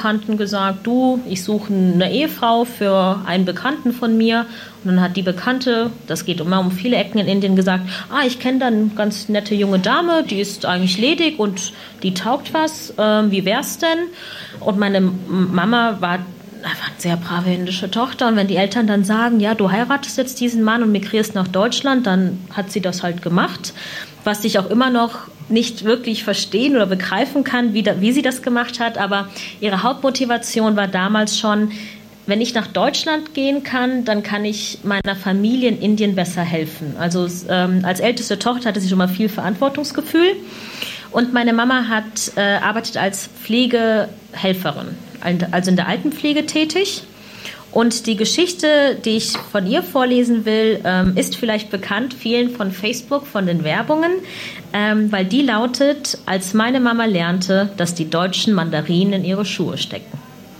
Bekannten gesagt, du, ich suche eine Ehefrau für einen Bekannten von mir. Und dann hat die Bekannte, das geht immer um viele Ecken in Indien, gesagt, ich kenne da eine ganz nette junge Dame, die ist eigentlich ledig und die taugt was, wie wär's denn? Und meine Mama war eine sehr brave indische Tochter, und wenn die Eltern dann sagen, ja, du heiratest jetzt diesen Mann und migrierst nach Deutschland, dann hat sie das halt gemacht, was ich auch immer noch nicht wirklich verstehen oder begreifen kann, wie sie das gemacht hat, aber ihre Hauptmotivation war damals schon, wenn ich nach Deutschland gehen kann, dann kann ich meiner Familie in Indien besser helfen. Also als älteste Tochter hatte sie schon mal viel Verantwortungsgefühl, und meine Mama arbeitet als Pflegehelferin, also in der Altenpflege tätig. Und die Geschichte, die ich von ihr vorlesen will, ist vielleicht bekannt vielen von Facebook, von den Werbungen, weil die lautet, als meine Mama lernte, dass die Deutschen Mandarinen in ihre Schuhe stecken.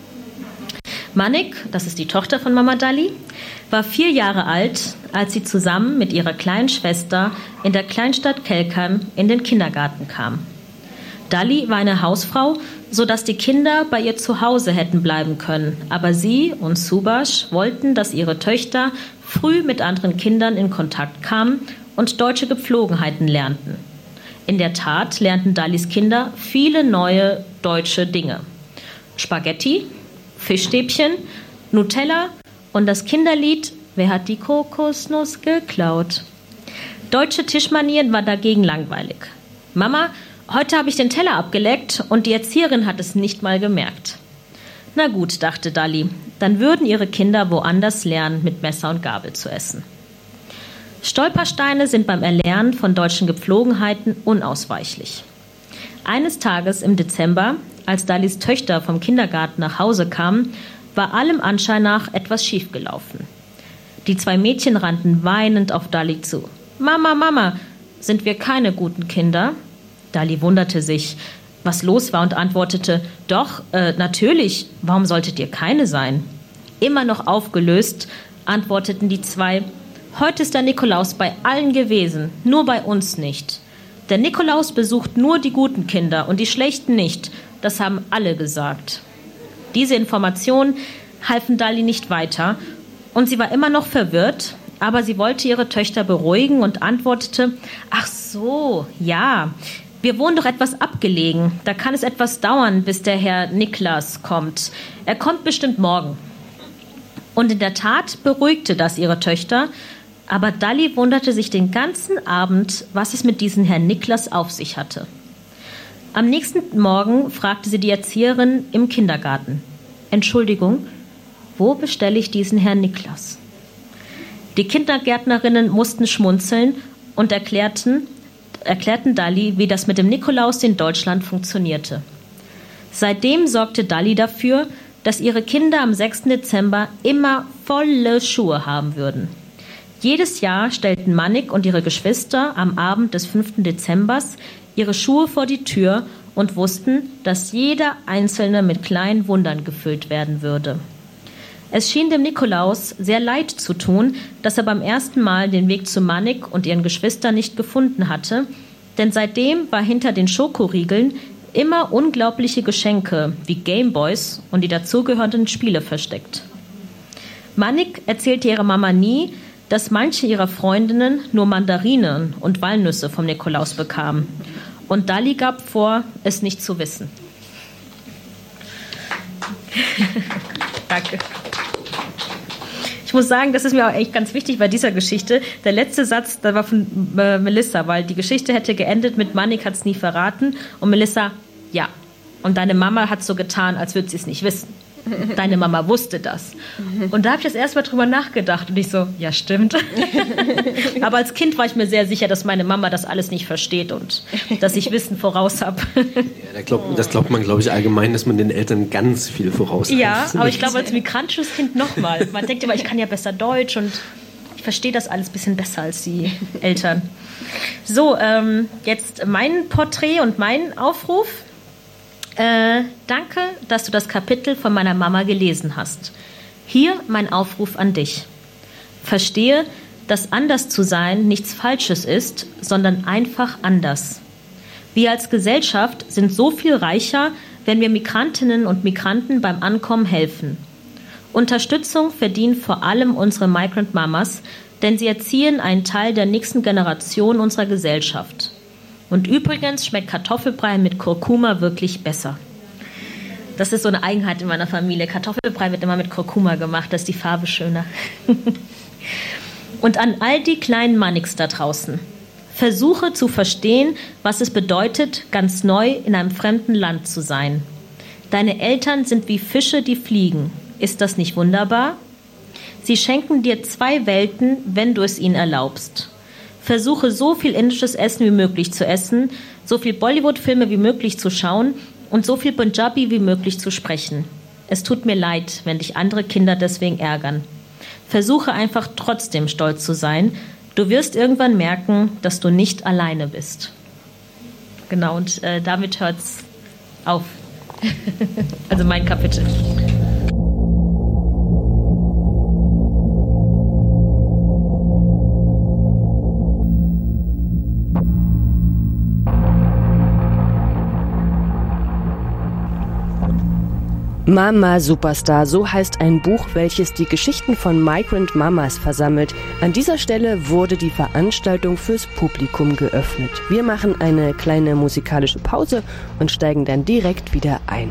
Manik, das ist die Tochter von Mama Dali, war 4 Jahre alt, als sie zusammen mit ihrer kleinen Schwester in der Kleinstadt Kelkheim in den Kindergarten kam. Dali war eine Hausfrau, sodass die Kinder bei ihr zu Hause hätten bleiben können. Aber sie und Subhash wollten, dass ihre Töchter früh mit anderen Kindern in Kontakt kamen und deutsche Gepflogenheiten lernten. In der Tat lernten Dalis Kinder viele neue deutsche Dinge. Spaghetti, Fischstäbchen, Nutella und das Kinderlied „Wer hat die Kokosnuss geklaut?". Deutsche Tischmanieren war dagegen langweilig. „Mama, heute habe ich den Teller abgeleckt und die Erzieherin hat es nicht mal gemerkt." Na gut, dachte Dali, dann würden ihre Kinder woanders lernen, mit Messer und Gabel zu essen. Stolpersteine sind beim Erlernen von deutschen Gepflogenheiten unausweichlich. Eines Tages im Dezember, als Dalis Töchter vom Kindergarten nach Hause kamen, war allem Anschein nach etwas schiefgelaufen. Die 2 Mädchen rannten weinend auf Dali zu. „Mama, Mama, sind wir keine guten Kinder?" Dali wunderte sich, was los war, und antwortete, „Doch, natürlich, warum solltet ihr keine sein?" Immer noch aufgelöst, antworteten die 2, „Heute ist der Nikolaus bei allen gewesen, nur bei uns nicht. Der Nikolaus besucht nur die guten Kinder und die schlechten nicht, das haben alle gesagt." Diese Informationen halfen Dali nicht weiter, und sie war immer noch verwirrt, aber sie wollte ihre Töchter beruhigen und antwortete, „Ach so, ja, wir wohnen doch etwas abgelegen. Da kann es etwas dauern, bis der Herr Niklas kommt. Er kommt bestimmt morgen." Und in der Tat beruhigte das ihre Töchter, aber Dali wunderte sich den ganzen Abend, was es mit diesem Herrn Niklas auf sich hatte. Am nächsten Morgen fragte sie die Erzieherin im Kindergarten, „Entschuldigung, wo bestelle ich diesen Herrn Niklas?" Die Kindergärtnerinnen mussten schmunzeln und erklärten Dali, wie das mit dem Nikolaus in Deutschland funktionierte. Seitdem sorgte Dali dafür, dass ihre Kinder am 6. Dezember immer volle Schuhe haben würden. Jedes Jahr stellten Manik und ihre Geschwister am Abend des 5. Dezembers ihre Schuhe vor die Tür und wussten, dass jeder einzelne mit kleinen Wundern gefüllt werden würde. Es schien dem Nikolaus sehr leid zu tun, dass er beim ersten Mal den Weg zu Manik und ihren Geschwistern nicht gefunden hatte, denn seitdem war hinter den Schokoriegeln immer unglaubliche Geschenke wie Gameboys und die dazugehörenden Spiele versteckt. Manik erzählte ihrer Mama nie, dass manche ihrer Freundinnen nur Mandarinen und Walnüsse vom Nikolaus bekamen. Und Dali gab vor, es nicht zu wissen. Danke. Ich muss sagen, das ist mir auch echt ganz wichtig bei dieser Geschichte. Der letzte Satz, der war von Melissa, weil die Geschichte hätte geendet mit Manik hat es nie verraten und Melissa, ja. Und deine Mama hat so getan, als würde sie es nicht wissen. Deine Mama wusste das. Und da habe ich das erst mal drüber nachgedacht und ich so, ja stimmt. Aber als Kind war ich mir sehr sicher, dass meine Mama das alles nicht versteht und dass ich Wissen voraus habe. Ja, das glaubt man, glaube ich, allgemein, dass man den Eltern ganz viel voraus hat. Ja, aber ich glaube, als migrantisches Kind nochmal. Man denkt immer, ich kann ja besser Deutsch und ich verstehe das alles ein bisschen besser als die Eltern. So, jetzt mein Porträt und mein Aufruf. Danke, dass du das Kapitel von meiner Mama gelesen hast. Hier mein Aufruf an dich. Verstehe, dass anders zu sein nichts Falsches ist, sondern einfach anders. Wir als Gesellschaft sind so viel reicher, wenn wir Migrantinnen und Migranten beim Ankommen helfen. Unterstützung verdienen vor allem unsere Migrant Mamas, denn sie erziehen einen Teil der nächsten Generation unserer Gesellschaft. Und übrigens schmeckt Kartoffelbrei mit Kurkuma wirklich besser. Das ist so eine Eigenheit in meiner Familie. Kartoffelbrei wird immer mit Kurkuma gemacht, da ist die Farbe schöner. Und an all die kleinen Mannigs da draußen. Versuche zu verstehen, was es bedeutet, ganz neu in einem fremden Land zu sein. Deine Eltern sind wie Fische, die fliegen. Ist das nicht wunderbar? Sie schenken dir 2 Welten, wenn du es ihnen erlaubst. Versuche so viel indisches Essen wie möglich zu essen, so viel Bollywood-Filme wie möglich zu schauen und so viel Punjabi wie möglich zu sprechen. Es tut mir leid, wenn dich andere Kinder deswegen ärgern. Versuche einfach trotzdem stolz zu sein. Du wirst irgendwann merken, dass du nicht alleine bist. Genau, und damit hört's auf. Also mein Kapitel. Mama Superstar, so heißt ein Buch, welches die Geschichten von Migrant Mamas versammelt. An dieser Stelle wurde die Veranstaltung fürs Publikum geöffnet. Wir machen eine kleine musikalische Pause und steigen dann direkt wieder ein.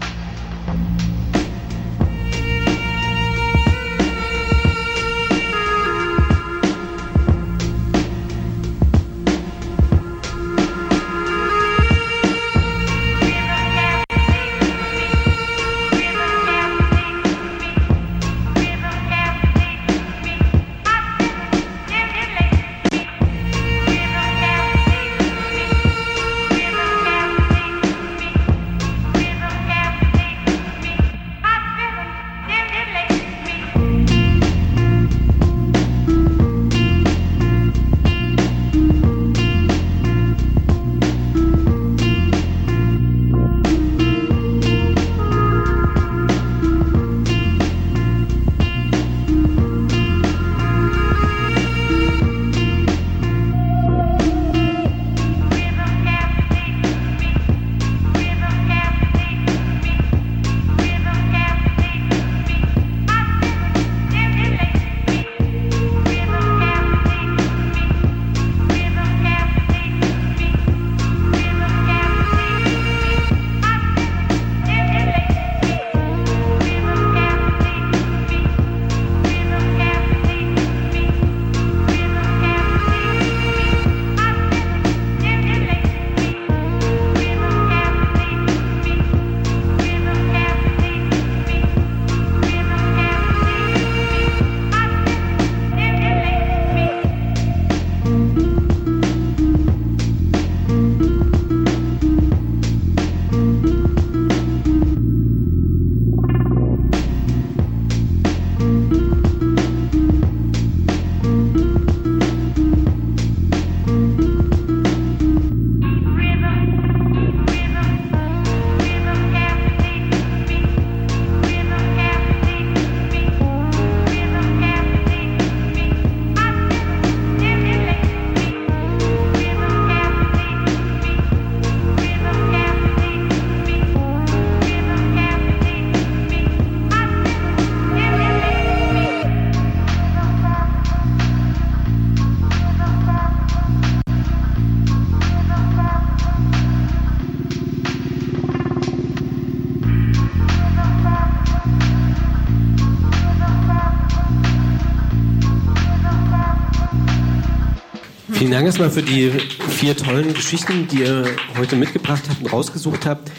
Vielen Dank erstmal für die 4 tollen Geschichten, die ihr heute mitgebracht habt und rausgesucht habt.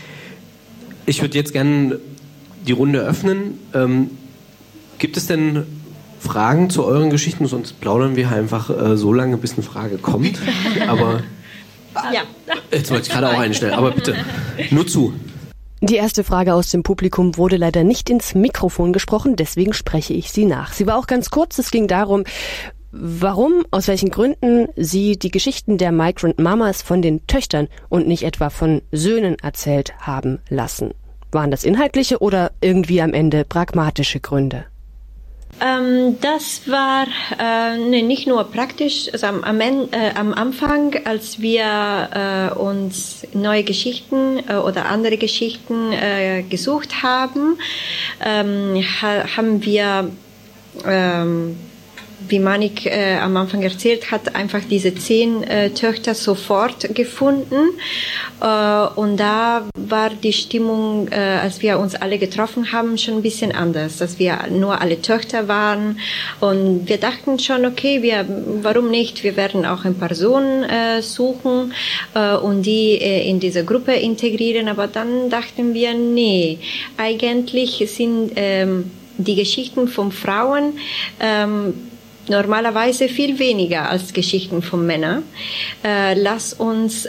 Ich würde jetzt gerne die Runde öffnen. Gibt es denn Fragen zu euren Geschichten? Sonst plaudern wir einfach so lange, bis eine Frage kommt. Aber ja. Jetzt wollte ich gerade auch eine stellen. Aber bitte, nur zu. Die erste Frage aus dem Publikum wurde leider nicht ins Mikrofon gesprochen, deswegen spreche ich sie nach. Sie war auch ganz kurz, es ging darum, warum, aus welchen Gründen Sie die Geschichten der Migrant Mamas von den Töchtern und nicht etwa von Söhnen erzählt haben lassen. Waren das inhaltliche oder irgendwie am Ende pragmatische Gründe? Das war nicht nur praktisch, also am Anfang, als wir uns neue Geschichten oder andere Geschichten gesucht haben, haben wir, wie Manik am Anfang erzählt hat, einfach diese 10 Töchter sofort gefunden. Und da war die Stimmung, als wir uns alle getroffen haben, schon ein bisschen anders, dass wir nur alle Töchter waren. Und wir dachten schon, okay, warum nicht? Wir werden auch ein paar Sohn suchen und die in diese Gruppe integrieren. Aber dann dachten wir, nee, eigentlich sind die Geschichten von Frauen normalerweise viel weniger als Geschichten von Männern. Lass uns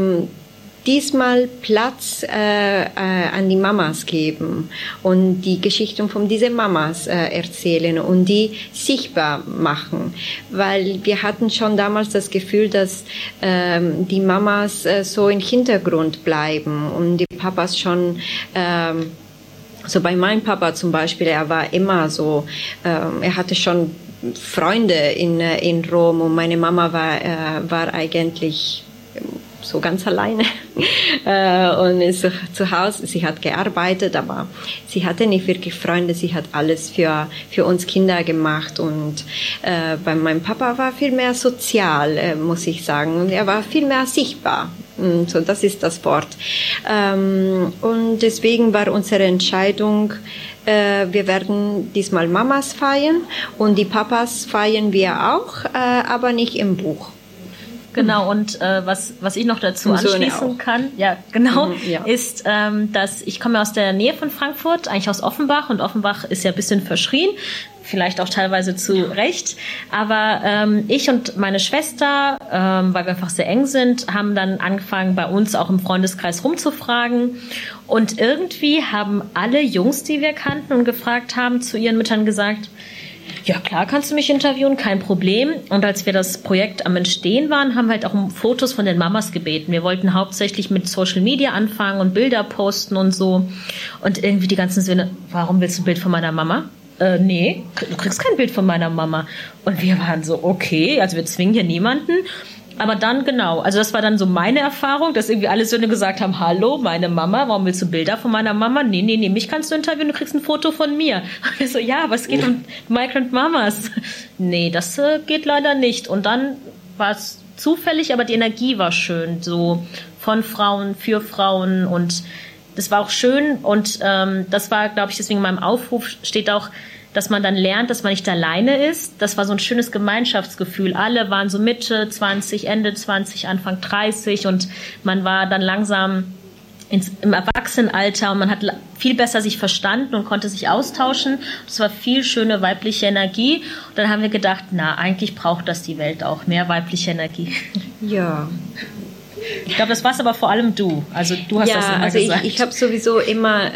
diesmal Platz an die Mamas geben und die Geschichten von diesen Mamas erzählen und die sichtbar machen. Weil wir hatten schon damals das Gefühl, dass die Mamas so im Hintergrund bleiben und die Papas schon so bei meinem Papa zum Beispiel, er war immer so, er hatte schon Freunde in Rom und meine Mama war eigentlich so ganz alleine und ist zu Hause. Sie hat gearbeitet, aber sie hatte nicht wirklich Freunde. Sie hat alles für uns Kinder gemacht und bei meinem Papa war viel mehr sozial, muss ich sagen. Und er war viel mehr sichtbar. So, das ist das Wort. Und deswegen war unsere Entscheidung, wir werden diesmal Mamas feiern und die Papas feiern wir auch, aber nicht im Buch. Genau, und was ich noch dazu anschließen kann, ja, genau, ist, dass ich komme aus der Nähe von Frankfurt, eigentlich aus Offenbach, und Offenbach ist ja ein bisschen verschrien, vielleicht auch teilweise zu Recht, aber ich und meine Schwester, weil wir einfach sehr eng sind, haben dann angefangen, bei uns auch im Freundeskreis rumzufragen, und irgendwie haben alle Jungs, die wir kannten und gefragt haben, zu ihren Müttern gesagt, ja klar, kannst du mich interviewen, kein Problem. Und als wir das Projekt am Entstehen waren, haben wir halt auch um Fotos von den Mamas gebeten. Wir wollten hauptsächlich mit Social Media anfangen und Bilder posten und so. Und irgendwie die ganzen Söhne, warum willst du ein Bild von meiner Mama? Nee, du kriegst kein Bild von meiner Mama. Und wir waren so, okay, also wir zwingen hier niemanden. Aber dann, genau, also das war dann so meine Erfahrung, dass irgendwie alle Söhne gesagt haben, hallo, meine Mama, warum willst du Bilder von meiner Mama? Nee, mich kannst du interviewen, du kriegst ein Foto von mir. Und ich so, ja, aber es geht um Migrant Mamas. Nee, das geht leider nicht. Und dann war es zufällig, aber die Energie war schön, so von Frauen, für Frauen, und das war auch schön. Und das war, glaube ich, deswegen in meinem Aufruf steht auch, dass man dann lernt, dass man nicht alleine ist. Das war so ein schönes Gemeinschaftsgefühl. Alle waren so Mitte 20, Ende 20, Anfang 30, und man war dann langsam im Erwachsenenalter und man hat viel besser sich verstanden und konnte sich austauschen. Das war viel schöne weibliche Energie. Und dann haben wir gedacht, eigentlich braucht das die Welt auch, mehr weibliche Energie. Ja. Ich glaube, das warst aber vor allem du. Also du hast das immer gesagt. Ich habe sowieso immer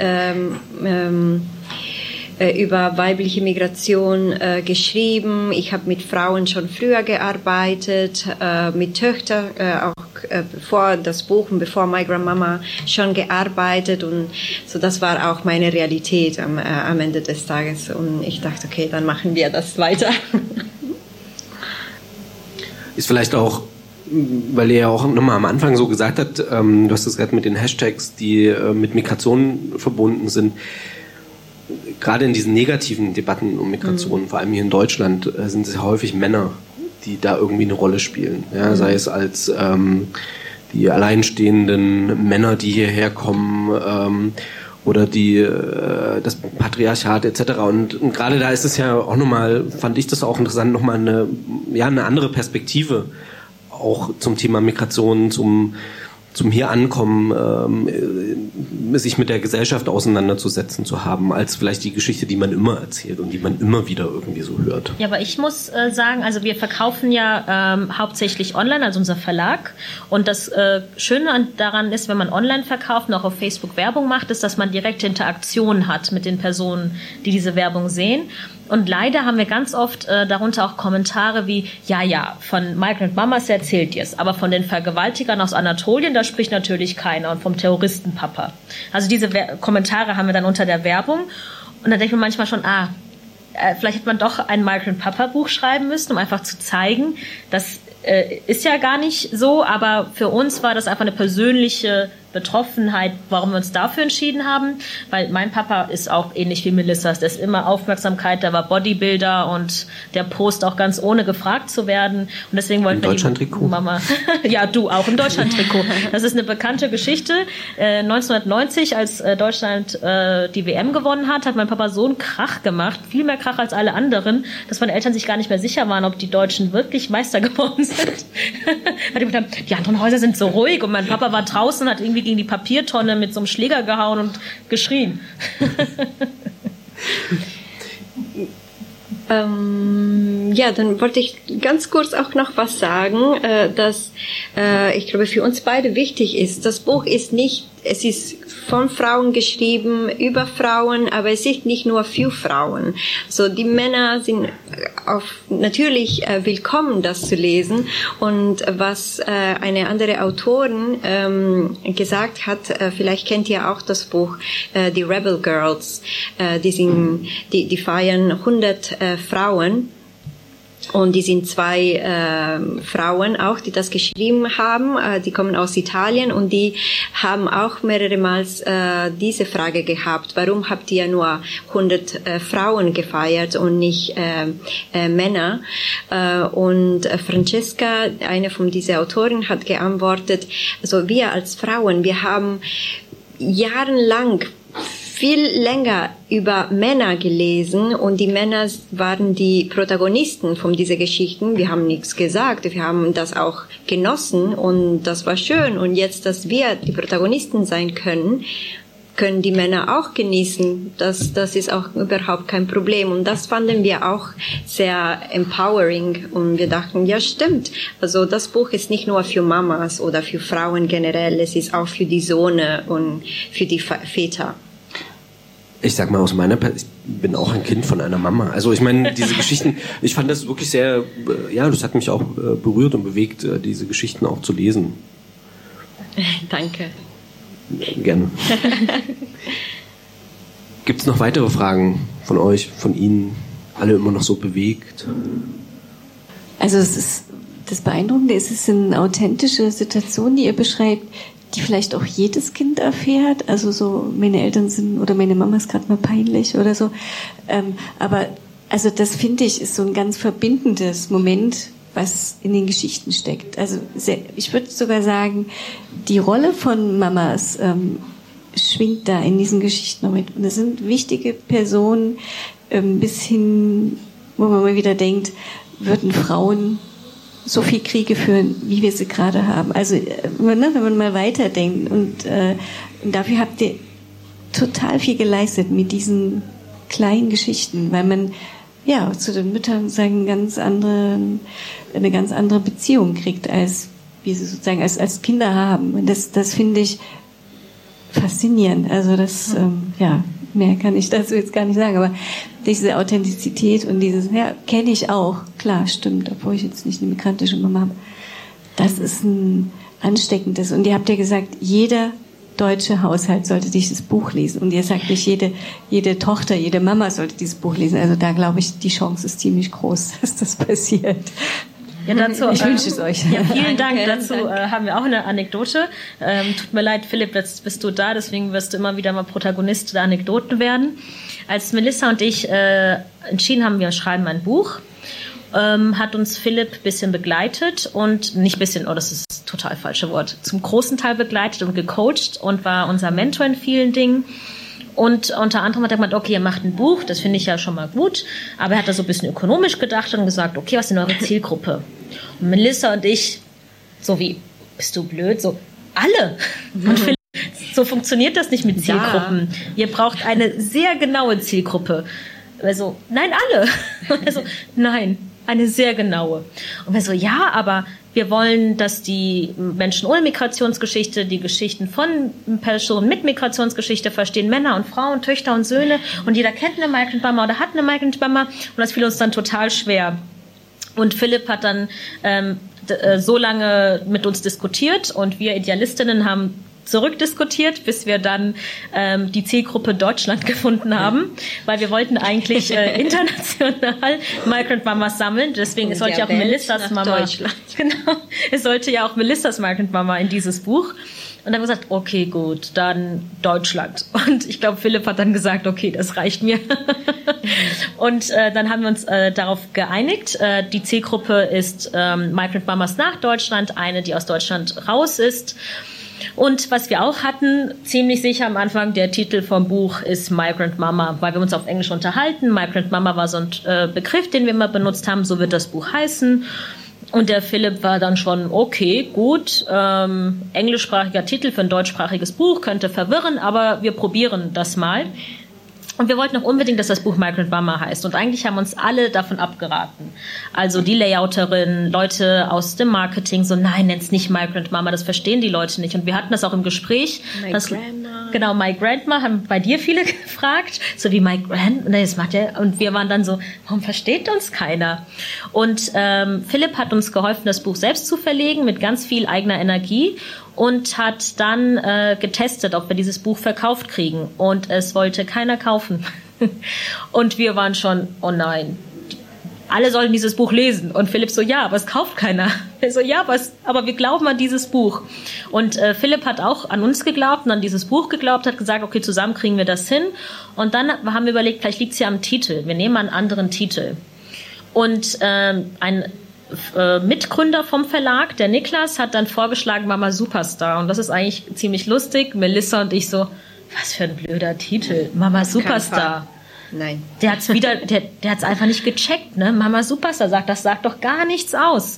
über weibliche Migration geschrieben. Ich habe mit Frauen schon früher gearbeitet, mit Töchtern, auch bevor das Buch und bevor Migrant Mama schon gearbeitet, und so, das war auch meine Realität am Ende des Tages, und ich dachte, okay, dann machen wir das weiter. Ist vielleicht auch, weil ihr ja auch nochmal am Anfang so gesagt habt, du hast es gerade mit den Hashtags, die mit Migration verbunden sind. Gerade in diesen negativen Debatten um Migration, vor allem hier in Deutschland, sind es häufig Männer, die da irgendwie eine Rolle spielen. Ja, sei es als die alleinstehenden Männer, die hierher kommen, oder das Patriarchat etc. Und gerade da ist es ja auch nochmal, fand ich das auch interessant, nochmal eine andere Perspektive auch zum Thema Migration, zum hier ankommen, sich mit der Gesellschaft auseinanderzusetzen zu haben, als vielleicht die Geschichte, die man immer erzählt und die man immer wieder irgendwie so hört. Ja, aber ich muss sagen, also wir verkaufen ja hauptsächlich online, also unser Verlag. Und das Schöne daran ist, wenn man online verkauft und auch auf Facebook Werbung macht, ist, dass man direkte Interaktion hat mit den Personen, die diese Werbung sehen. Und leider haben wir ganz oft darunter auch Kommentare wie, ja, von Migrant Mamas erzählt ihr es, aber von den Vergewaltigern aus Anatolien, da spricht natürlich keiner, und vom Terroristenpapa. Also diese Kommentare haben wir dann unter der Werbung, und da denkt man manchmal schon, vielleicht hätte man doch ein Migrant Papa Buch schreiben müssen, um einfach zu zeigen, dass ist ja gar nicht so, aber für uns war das einfach eine persönliche Betroffenheit, warum wir uns dafür entschieden haben, weil mein Papa ist auch ähnlich wie Melissas, der ist immer Aufmerksamkeit, der war Bodybuilder und der post auch ganz ohne gefragt zu werden und deswegen wollten wir Mama, ja du auch im Deutschland-Trikot. Das ist eine bekannte Geschichte. 1990, als Deutschland die WM gewonnen hat mein Papa so einen Krach gemacht, viel mehr Krach als alle anderen, dass meine Eltern sich gar nicht mehr sicher waren, ob die Deutschen wirklich Meister geworden sind. Weil die gesagt haben, die anderen Häuser sind so ruhig und mein Papa war draußen, hat irgendwie gegen die Papiertonne mit so einem Schläger gehauen und geschrien. Ja, dann wollte ich ganz kurz auch noch was sagen, dass ich glaube für uns beide wichtig ist. Das Buch ist nicht, es ist von Frauen geschrieben, über Frauen, aber es ist nicht nur für Frauen. So, die Männer sind natürlich willkommen, das zu lesen. Und was eine andere Autorin gesagt hat, vielleicht kennt ihr auch das Buch, die Rebel Girls, die feiern 100 Frauen. Und die sind 2 Frauen auch, die das geschrieben haben. Die kommen aus Italien und die haben auch mehrere Mal diese Frage gehabt. Warum habt ihr nur 100 Frauen gefeiert und nicht Männer? Und Francesca, eine von diesen Autoren, hat geantwortet, also wir als Frauen, wir haben jahrelang viel länger über Männer gelesen und die Männer waren die Protagonisten von dieser Geschichten. Wir haben nichts gesagt, wir haben das auch genossen und das war schön. Und jetzt, dass wir die Protagonisten sein können die Männer auch genießen. Das ist auch überhaupt kein Problem. Und das fanden wir auch sehr empowering. Und wir dachten, ja stimmt. Also das Buch ist nicht nur für Mamas oder für Frauen generell, es ist auch für die Söhne und für die Väter. Ich sag mal ich bin auch ein Kind von einer Mama. Also ich meine, diese Geschichten, ich fand das wirklich sehr, das hat mich auch berührt und bewegt, diese Geschichten auch zu lesen. Danke. Gerne. Gibt es noch weitere Fragen von euch, von Ihnen? Alle immer noch so bewegt? Also das Beeindruckende ist, es sind authentische Situationen, die ihr beschreibt, die vielleicht auch jedes Kind erfährt. Also so, meine Eltern sind oder meine Mama ist gerade mal peinlich oder so. Aber also das finde ich ist so ein ganz verbindendes Moment, was in den Geschichten steckt. Also ich würde sogar sagen, die Rolle von Mamas schwingt da in diesen Geschichten noch mit. Und es sind wichtige Personen, bis hin, wo man mal wieder denkt, würden Frauen so viel Kriege führen, wie wir sie gerade haben. Also wenn man mal weiterdenkt und dafür habt ihr total viel geleistet mit diesen kleinen Geschichten, weil man zu den Müttern sozusagen eine ganz andere Beziehung kriegt, als wir sie sozusagen als Kinder haben. Und das finde ich faszinierend. Also das, mehr kann ich dazu jetzt gar nicht sagen, aber diese Authentizität und dieses, kenne ich auch, klar, stimmt, obwohl ich jetzt nicht eine migrantische Mama habe. Das ist ein ansteckendes. Und ihr habt ja gesagt, jeder deutsche Haushalt sollte dieses Buch lesen. Und ihr sagt nicht, jede Tochter, jede Mama sollte dieses Buch lesen. Also da glaube ich, die Chance ist ziemlich groß, dass das passiert. Ja, dazu, ich wünsche es euch. Ja, vielen Dank. Dazu haben wir auch eine Anekdote. Tut mir leid, Philipp, jetzt bist du da, deswegen wirst du immer wieder mal Protagonist der Anekdoten werden. Als Melissa und ich entschieden haben, wir schreiben ein Buch, hat uns Philipp ein bisschen begleitet und nicht bisschen, das ist das total falsche Wort, zum großen Teil begleitet und gecoacht und war unser Mentor in vielen Dingen. Und unter anderem hat er gemeint, okay, ihr macht ein Buch, das finde ich ja schon mal gut, aber er hat da so ein bisschen ökonomisch gedacht und gesagt, okay, was ist denn eure Zielgruppe? Und Melissa und ich, so wie, bist du blöd? So, alle. Und Philipp, so funktioniert das nicht mit Zielgruppen. Ja. Ihr braucht eine sehr genaue Zielgruppe. Also, nein, alle. Also, nein, eine sehr genaue. Und wir so, ja, aber wir wollen, dass die Menschen ohne Migrationsgeschichte die Geschichten von Personen mit Migrationsgeschichte verstehen, Männer und Frauen, Töchter und Söhne. Und jeder kennt eine Migrant Mama oder hat eine Migrant Mama. Und das fiel uns dann total schwer. Und Philipp hat dann so lange mit uns diskutiert und wir Idealistinnen haben zurückdiskutiert, bis wir dann die Zielgruppe Deutschland gefunden haben, weil wir wollten eigentlich international Migrant Mamas sammeln. Deswegen es sollte ja auch Melissas Mama. Deutschland. Genau. Es sollte ja auch Melissas Migrant Mama in dieses Buch. Und dann haben wir gesagt, okay, gut, dann Deutschland. Und ich glaube, Philipp hat dann gesagt, okay, das reicht mir. Und dann haben wir uns darauf geeinigt. Die Zielgruppe ist Migrant Mamas nach Deutschland, eine, die aus Deutschland raus ist. Und was wir auch hatten, ziemlich sicher am Anfang, der Titel vom Buch ist Migrant Mama, weil wir uns auf Englisch unterhalten. Migrant Mama war so ein Begriff, den wir immer benutzt haben, so wird das Buch heißen. Und der Philipp war dann schon, okay, gut, englischsprachiger Titel für ein deutschsprachiges Buch, könnte verwirren, aber wir probieren das mal. Und wir wollten auch unbedingt, dass das Buch Migrant Mama heißt. Und eigentlich haben uns alle davon abgeraten. Also die Layouterin, Leute aus dem Marketing, so nein, nenn's nicht Migrant Mama, das verstehen die Leute nicht. Und wir hatten das auch im Gespräch. Genau, My Grandma, haben bei dir viele gefragt, so wie My Grand, nee, das macht er. Und wir waren dann so, warum versteht uns keiner? Und Philipp hat uns geholfen, das Buch selbst zu verlegen mit ganz viel eigener Energie und hat dann getestet, ob wir dieses Buch verkauft kriegen. Und es wollte keiner kaufen. Und wir waren schon, oh nein, alle sollen dieses Buch lesen. Und Philipp so, ja, aber es kauft keiner. Er so, ja, aber wir glauben an dieses Buch. Und Philipp hat auch an uns geglaubt und an dieses Buch geglaubt, hat gesagt, okay, zusammen kriegen wir das hin. Und dann haben wir überlegt, vielleicht liegt es ja am Titel. Wir nehmen einen anderen Titel. Und ein Mitgründer vom Verlag, der Niklas, hat dann vorgeschlagen Mama Superstar. Und das ist eigentlich ziemlich lustig. Melissa und ich so, was für ein blöder Titel. Mama Superstar. Nein. Der hat's einfach nicht gecheckt, ne? Mama Superstar das sagt doch gar nichts aus.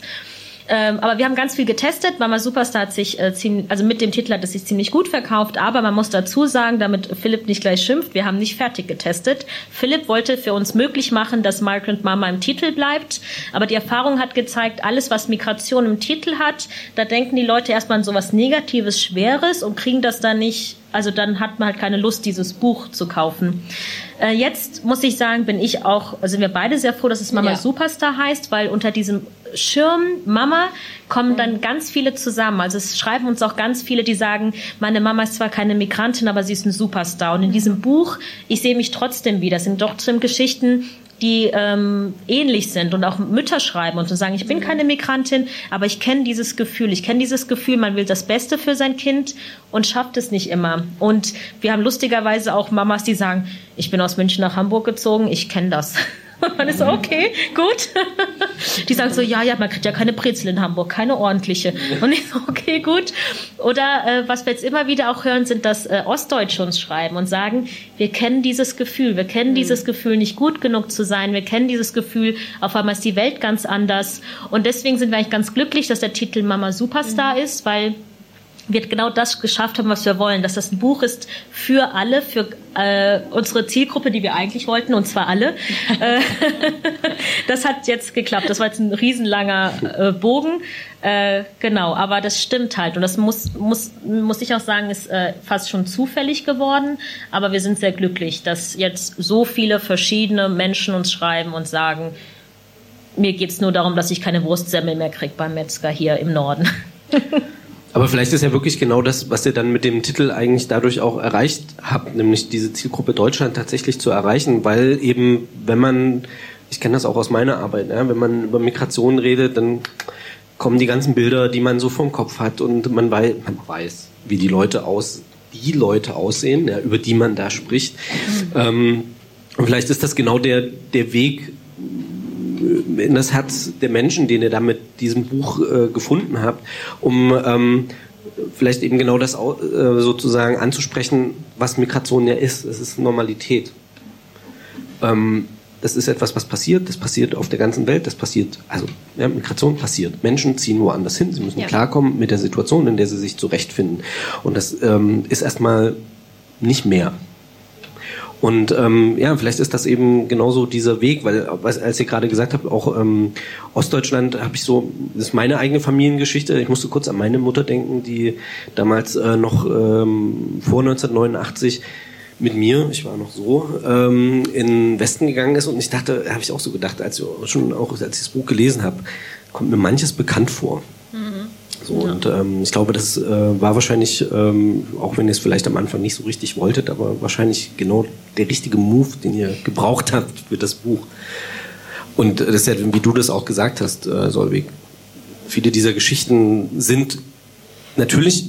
Aber wir haben ganz viel getestet. Mama Superstar hat sich mit dem Titel hat es sich ziemlich gut verkauft. Aber man muss dazu sagen, damit Philipp nicht gleich schimpft, wir haben nicht fertig getestet. Philipp wollte für uns möglich machen, dass Migrant Mama im Titel bleibt. Aber die Erfahrung hat gezeigt, alles, was Migration im Titel hat, da denken die Leute erstmal an sowas Negatives, Schweres und kriegen das dann nicht. Also dann hat man halt keine Lust, dieses Buch zu kaufen. Jetzt muss ich sagen, sind wir beide sehr froh, dass es Mama Superstar heißt, weil unter diesem Schirm Mama kommen dann ganz viele zusammen. Also es schreiben uns auch ganz viele, die sagen, meine Mama ist zwar keine Migrantin, aber sie ist ein Superstar. Und in diesem Buch, ich sehe mich trotzdem wieder. Es sind trotzdem Geschichten, die ähnlich sind und auch Mütter schreiben und sagen, ich bin keine Migrantin, aber ich kenne dieses Gefühl. Ich kenne dieses Gefühl, man will das Beste für sein Kind und schafft es nicht immer. Und wir haben lustigerweise auch Mamas, die sagen, ich bin aus München nach Hamburg gezogen, ich kenne das. Und man ist so, okay, gut. Die sagen so, ja, man kriegt ja keine Brezel in Hamburg, keine ordentliche. Und ich so, okay, gut. Oder was wir jetzt immer wieder auch hören, sind, dass Ostdeutsche uns schreiben und sagen, wir kennen dieses Gefühl, dieses Gefühl, nicht gut genug zu sein, wir kennen dieses Gefühl, auf einmal ist die Welt ganz anders. Und deswegen sind wir eigentlich ganz glücklich, dass der Titel Mama Superstar ist, weil wir genau das geschafft haben, was wir wollen, dass das ein Buch ist für alle, für unsere Zielgruppe, die wir eigentlich wollten, und zwar alle. Das hat jetzt geklappt. Das war jetzt ein riesenlanger Bogen. Genau, aber das stimmt halt. Und das muss ich auch sagen, ist fast schon zufällig geworden. Aber wir sind sehr glücklich, dass jetzt so viele verschiedene Menschen uns schreiben und sagen, mir geht's nur darum, dass ich keine Wurstsemmel mehr kriege beim Metzger hier im Norden. Aber vielleicht ist ja wirklich genau das, was ihr dann mit dem Titel eigentlich dadurch auch erreicht habt, nämlich diese Zielgruppe Deutschland tatsächlich zu erreichen, weil eben, ich kenne das auch aus meiner Arbeit, ja, wenn man über Migration redet, dann kommen die ganzen Bilder, die man so vom Kopf hat und man weiß, wie die Leute aussehen, ja, über die man da spricht. Und vielleicht ist das genau der Weg in das Herz der Menschen, den ihr da mit diesem Buch gefunden habt, um vielleicht eben genau das sozusagen anzusprechen, was Migration ja ist. Es ist Normalität. Das ist etwas, was passiert. Das passiert auf der ganzen Welt. Migration passiert. Menschen ziehen woanders hin. Sie müssen klarkommen mit der Situation, in der sie sich zurechtfinden. Und das ist erstmal nicht mehr. Und vielleicht ist das eben genauso dieser Weg, weil, als ihr gerade gesagt habt, auch Ostdeutschland das ist meine eigene Familiengeschichte. Ich musste kurz an meine Mutter denken, die damals noch vor 1989 mit mir, ich war noch so, in den Westen gegangen ist. Und ich dachte, habe ich auch so gedacht, als ich das Buch gelesen habe, kommt mir manches bekannt vor. So, und ich glaube, das war wahrscheinlich, auch wenn ihr es vielleicht am Anfang nicht so richtig wolltet, aber wahrscheinlich genau der richtige Move, den ihr gebraucht habt für das Buch. Und das ist ja, wie du das auch gesagt hast, Solveig, viele dieser Geschichten sind natürlich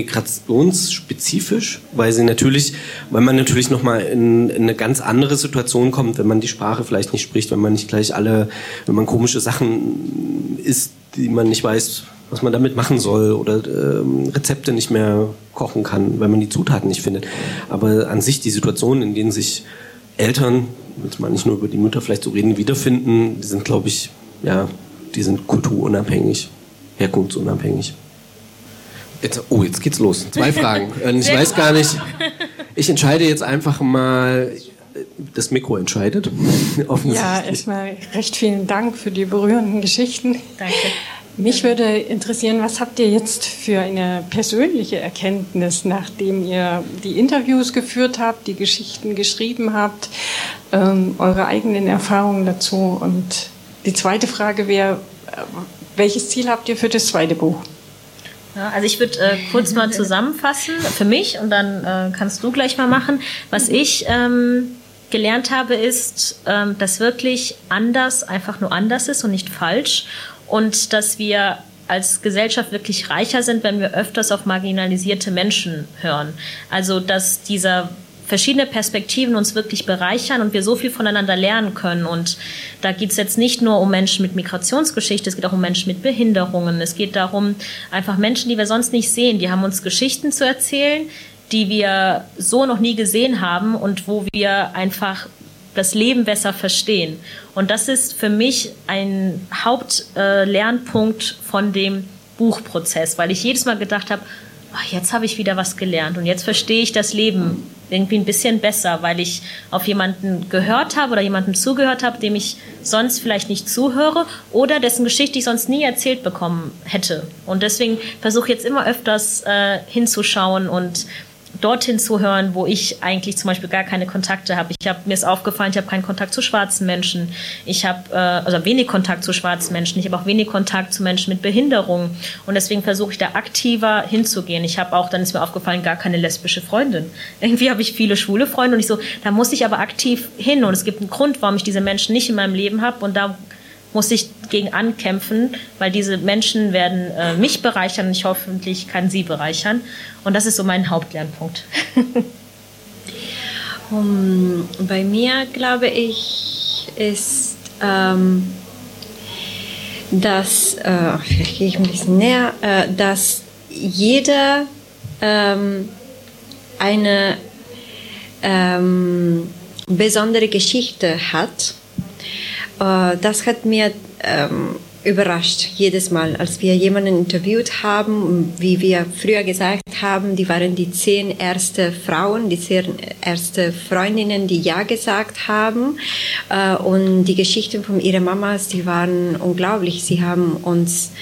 migrationsspezifisch, weil man natürlich nochmal in eine ganz andere Situation kommt, wenn man die Sprache vielleicht nicht spricht, wenn man nicht gleich wenn man komische Sachen isst, die man nicht weiß, was man damit machen soll, oder Rezepte nicht mehr kochen kann, weil man die Zutaten nicht findet. Aber an sich die Situationen, in denen sich Eltern, jetzt mal nicht nur über die Mütter vielleicht so reden, wiederfinden, die sind, glaube ich, die sind kulturunabhängig, herkunftsunabhängig. Jetzt geht's los. 2 Fragen. Ich weiß gar nicht. Ich entscheide jetzt einfach mal. Das Mikro entscheidet. Ja, erstmal recht vielen Dank für die berührenden Geschichten. Danke. Mich würde interessieren, was habt ihr jetzt für eine persönliche Erkenntnis, nachdem ihr die Interviews geführt habt, die Geschichten geschrieben habt, eure eigenen Erfahrungen dazu? Und die zweite Frage wäre, welches Ziel habt ihr für das zweite Buch? Ja, also ich würde kurz mal zusammenfassen für mich und dann kannst du gleich mal machen. Was ich gelernt habe, ist, dass wirklich anders einfach nur anders ist und nicht falsch und dass wir als Gesellschaft wirklich reicher sind, wenn wir öfters auf marginalisierte Menschen hören. Also dass dieser verschiedene Perspektiven uns wirklich bereichern und wir so viel voneinander lernen können. Und da geht es jetzt nicht nur um Menschen mit Migrationsgeschichte, es geht auch um Menschen mit Behinderungen. Es geht darum, einfach Menschen, die wir sonst nicht sehen, die haben uns Geschichten zu erzählen, die wir so noch nie gesehen haben und wo wir einfach das Leben besser verstehen. Und das ist für mich ein Hauptlernpunkt von dem Buchprozess, weil ich jedes Mal gedacht habe, jetzt habe ich wieder was gelernt und jetzt verstehe ich das Leben irgendwie ein bisschen besser, weil ich auf jemanden gehört habe oder jemandem zugehört habe, dem ich sonst vielleicht nicht zuhöre oder dessen Geschichte ich sonst nie erzählt bekommen hätte. Und deswegen versuche ich jetzt immer öfters hinzuschauen und dorthin zu hören, wo ich eigentlich zum Beispiel gar keine Kontakte habe. Mir ist aufgefallen, ich habe keinen Kontakt zu schwarzen Menschen. Ich habe also wenig Kontakt zu schwarzen Menschen. Ich habe auch wenig Kontakt zu Menschen mit Behinderung. Und deswegen versuche ich da aktiver hinzugehen. Ich habe auch, dann ist mir aufgefallen, gar keine lesbische Freundin. Irgendwie habe ich viele schwule Freunde und da muss ich aber aktiv hin. Und es gibt einen Grund, warum ich diese Menschen nicht in meinem Leben habe. Und da muss ich gegen ankämpfen, weil diese Menschen werden mich bereichern und ich hoffentlich kann sie bereichern. Und das ist so mein Hauptlernpunkt. Bei mir, glaube ich, ist, dass, vielleicht gehe ich ein bisschen näher, dass jeder eine besondere Geschichte hat. Das hat mir überrascht, jedes Mal, als wir jemanden interviewt haben, wie wir früher gesagt haben, die waren die 10 erste Frauen, die 10 erste Freundinnen, die Ja gesagt haben. Und die Geschichten von ihren Mamas, die waren unglaublich. Sie haben uns,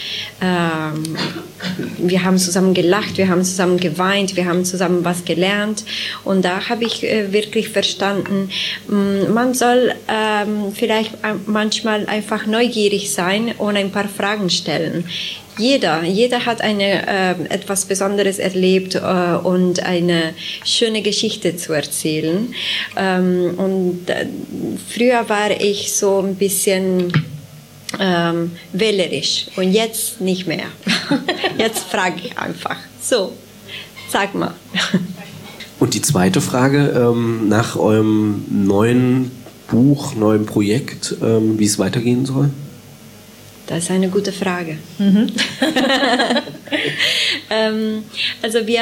wir haben zusammen gelacht, wir haben zusammen geweint, wir haben zusammen was gelernt. Und da habe ich wirklich verstanden, man soll vielleicht manchmal einfach neugierig sein und ein paar Fragen stellen. Jeder hat etwas Besonderes erlebt und eine schöne Geschichte zu erzählen. Früher war ich so ein bisschen wählerisch und jetzt nicht mehr. Jetzt frage ich einfach. So, sag mal. Und die zweite Frage, nach eurem neuen Buch, neuem Projekt, wie es weitergehen soll? Das ist eine gute Frage. Also wir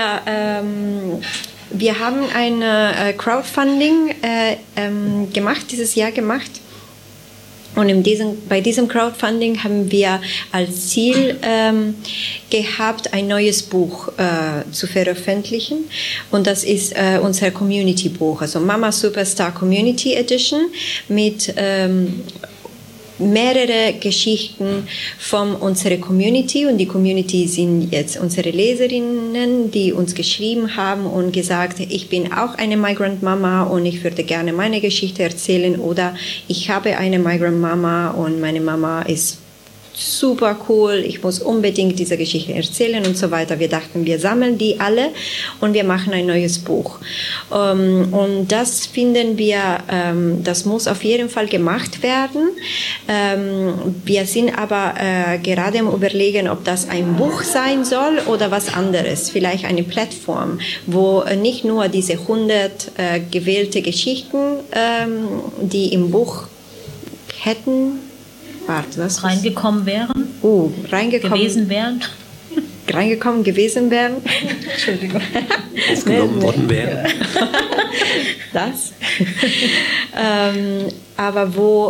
haben ein Crowdfunding dieses Jahr gemacht. Und bei diesem Crowdfunding haben wir als Ziel gehabt, ein neues Buch zu veröffentlichen. Und das ist unser Community-Buch, also Mama Superstar Community Edition mit mehrere Geschichten von unserer Community und die Community sind jetzt unsere Leserinnen, die uns geschrieben haben und gesagt, ich bin auch eine Migrant Mama und ich würde gerne meine Geschichte erzählen oder ich habe eine Migrant Mama und meine Mama ist super cool, ich muss unbedingt diese Geschichte erzählen und so weiter. Wir dachten, wir sammeln die alle und wir machen ein neues Buch. Und das finden wir, das muss auf jeden Fall gemacht werden. Wir sind aber gerade am Überlegen, ob das ein Buch sein soll oder was anderes. Vielleicht eine Plattform, wo nicht nur diese 100 gewählte Geschichten, die im Buch hätten, reingekommen wären? Gewesen wären? Reingekommen gewesen wären. Entschuldigung. Aufgenommen worden wären. Das. Aber wo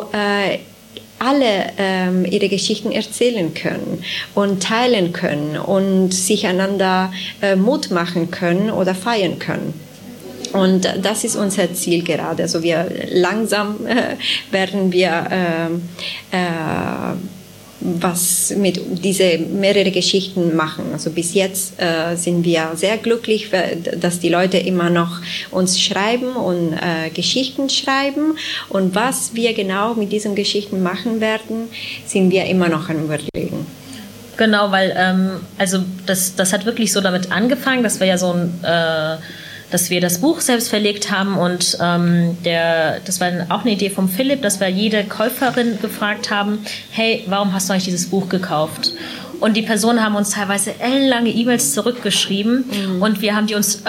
alle ihre Geschichten erzählen können und teilen können und sich einander Mut machen können oder feiern können. Und das ist unser Ziel gerade. Also wir langsam werden wir was mit diese mehrere Geschichten machen. Also bis jetzt sind wir sehr glücklich, dass die Leute immer noch uns schreiben und Geschichten schreiben. Und was wir genau mit diesen Geschichten machen werden, sind wir immer noch am Überlegen. Genau, weil also das hat wirklich so damit angefangen, dass wir ja so ein dass wir das Buch selbst verlegt haben und das war auch eine Idee vom Philipp, dass wir jede Käuferin gefragt haben, hey, warum hast du eigentlich dieses Buch gekauft? Und die Personen haben uns teilweise ellenlange E-Mails zurückgeschrieben und wir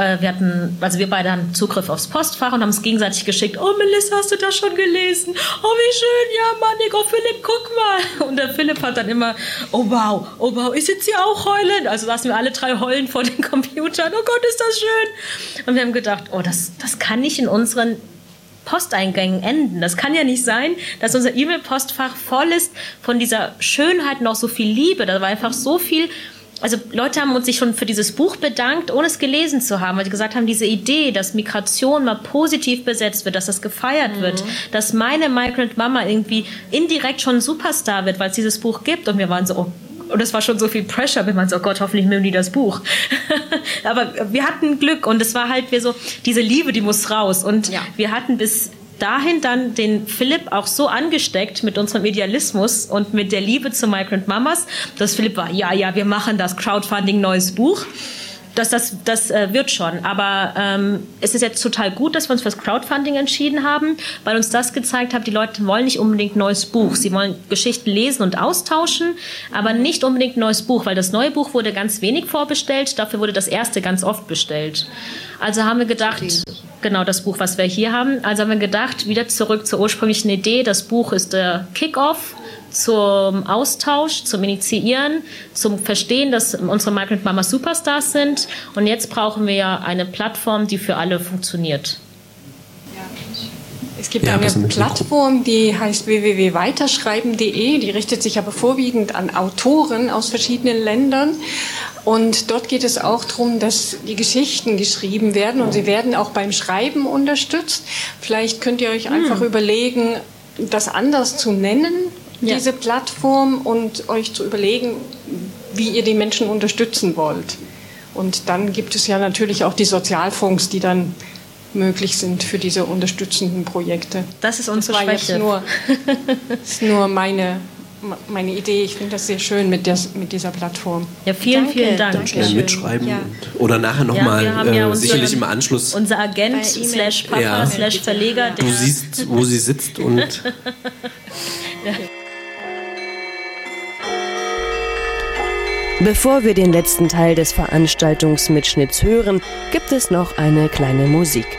wir beide hatten Zugriff aufs Postfach und haben es gegenseitig geschickt. Oh, Melissa, hast du das schon gelesen? Oh, wie schön, ja, Mann, oh, Philipp, guck mal. Und der Philipp hat dann immer, oh wow, ich sitze hier auch heulend. Also saßen wir alle 3 heulend vor den Computern. Oh Gott, ist das schön. Und wir haben gedacht, oh, das kann nicht in unseren Posteingängen enden. Das kann ja nicht sein, dass unser E-Mail-Postfach voll ist von dieser Schönheit und auch so viel Liebe. Da war einfach so viel. Also Leute haben uns sich schon für dieses Buch bedankt, ohne es gelesen zu haben, weil sie gesagt haben, diese Idee, dass Migration mal positiv besetzt wird, dass das gefeiert wird, dass meine Migrant Mama irgendwie indirekt schon ein Superstar wird, weil es dieses Buch gibt. Und wir waren so, oh, und es war schon so viel Pressure, wenn man so, oh Gott, hoffentlich mögen die das Buch. Aber wir hatten Glück und es war halt so, diese Liebe, die muss raus. Und wir hatten bis dahin dann den Philipp auch so angesteckt mit unserem Idealismus und mit der Liebe zu Migrant Mamas, dass Philipp war, ja, wir machen das Crowdfunding, neues Buch. Das wird schon. Aber es ist jetzt total gut, dass wir uns für das Crowdfunding entschieden haben, weil uns das gezeigt hat, die Leute wollen nicht unbedingt ein neues Buch. Sie wollen Geschichten lesen und austauschen, aber nicht unbedingt ein neues Buch, weil das neue Buch wurde ganz wenig vorbestellt, dafür wurde das erste ganz oft bestellt. Also haben wir gedacht, genau das Buch, was wir hier haben, also haben wir gedacht, wieder zurück zur ursprünglichen Idee, das Buch ist der Kick-Off zum Austausch, zum Initiieren, zum Verstehen, dass unsere Migrant Mamas Superstars sind. Und jetzt brauchen wir ja eine Plattform, die für alle funktioniert. Es gibt eine Plattform, die heißt www.weiterschreiben.de, die richtet sich aber vorwiegend an Autoren aus verschiedenen Ländern. Und dort geht es auch darum, dass die Geschichten geschrieben werden und sie werden auch beim Schreiben unterstützt. Vielleicht könnt ihr euch einfach überlegen, das anders zu nennen, diese Plattform, und euch zu überlegen, wie ihr die Menschen unterstützen wollt. Und dann gibt es ja natürlich auch die Sozialfonds, die dann möglich sind für diese unterstützenden Projekte. Das ist unsere Schwäche. Das ist nur meine Idee. Ich finde das sehr schön mit dieser Plattform. Ja, vielen Dank. Dann schnell mitschreiben oder nachher nochmal, sicherlich im Anschluss. Unser Agent /Papa /Verleger. Du siehst, wo sie sitzt und... Bevor wir den letzten Teil des Veranstaltungsmitschnitts hören, gibt es noch eine kleine Musik.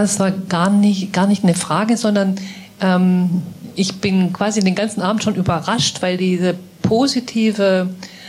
Ja, es war gar nicht eine Frage, sondern ich bin quasi den ganzen Abend schon überrascht, weil diese positive